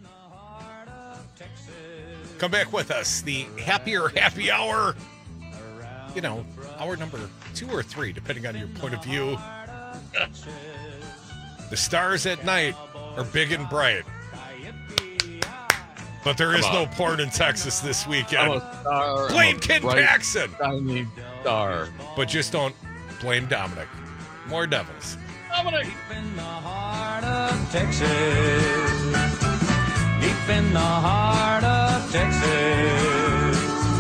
Come back with us. The Happier Happy Hour. You know, hour number two or three, depending on your point of view. The stars at night are big and bright. But there is Come no on. porn in Texas this weekend. I'm a star, Blame I'm a Ken bright, Paxton. Shining star. But just don't blame Dominic. More devils. Dominic. in the heart of Texas. Deep in the heart of Texas.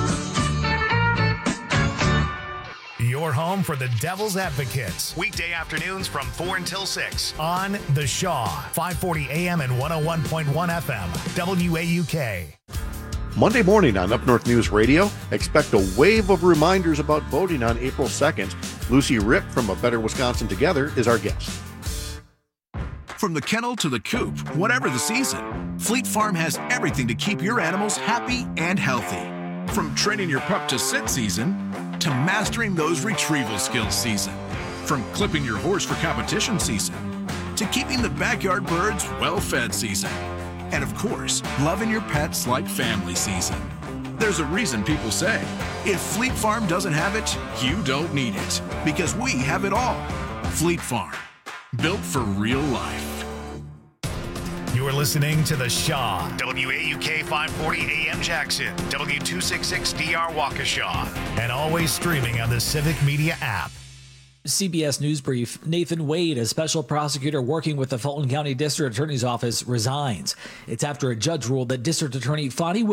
Your home for the Devil's Advocates. Weekday afternoons from four until six on The Shaw, five forty A M and one oh one point one F M, W A U K. Monday morning on Up North News Radio, expect a wave of reminders about voting on April second. Lucy Ripp from A Better Wisconsin Together is our guest. From the kennel to the coop, whatever the season, Fleet Farm has everything to keep your animals happy and healthy. From training your pup to sit season to mastering those retrieval skills season. From clipping your horse for competition season to keeping the backyard birds well-fed season. And of course, loving your pets like family season. There's a reason people say, if Fleet Farm doesn't have it, you don't need it. Because we have it all. Fleet Farm. Built for real life. You're listening to The Shaw. W A U K five forty A M Jackson. W two sixty-six D R Waukesha. And always streaming on the Civic Media app. C B S News Brief. Nathan Wade, a special prosecutor working with the Fulton County District Attorney's Office, resigns. It's after a judge ruled that District Attorney Fani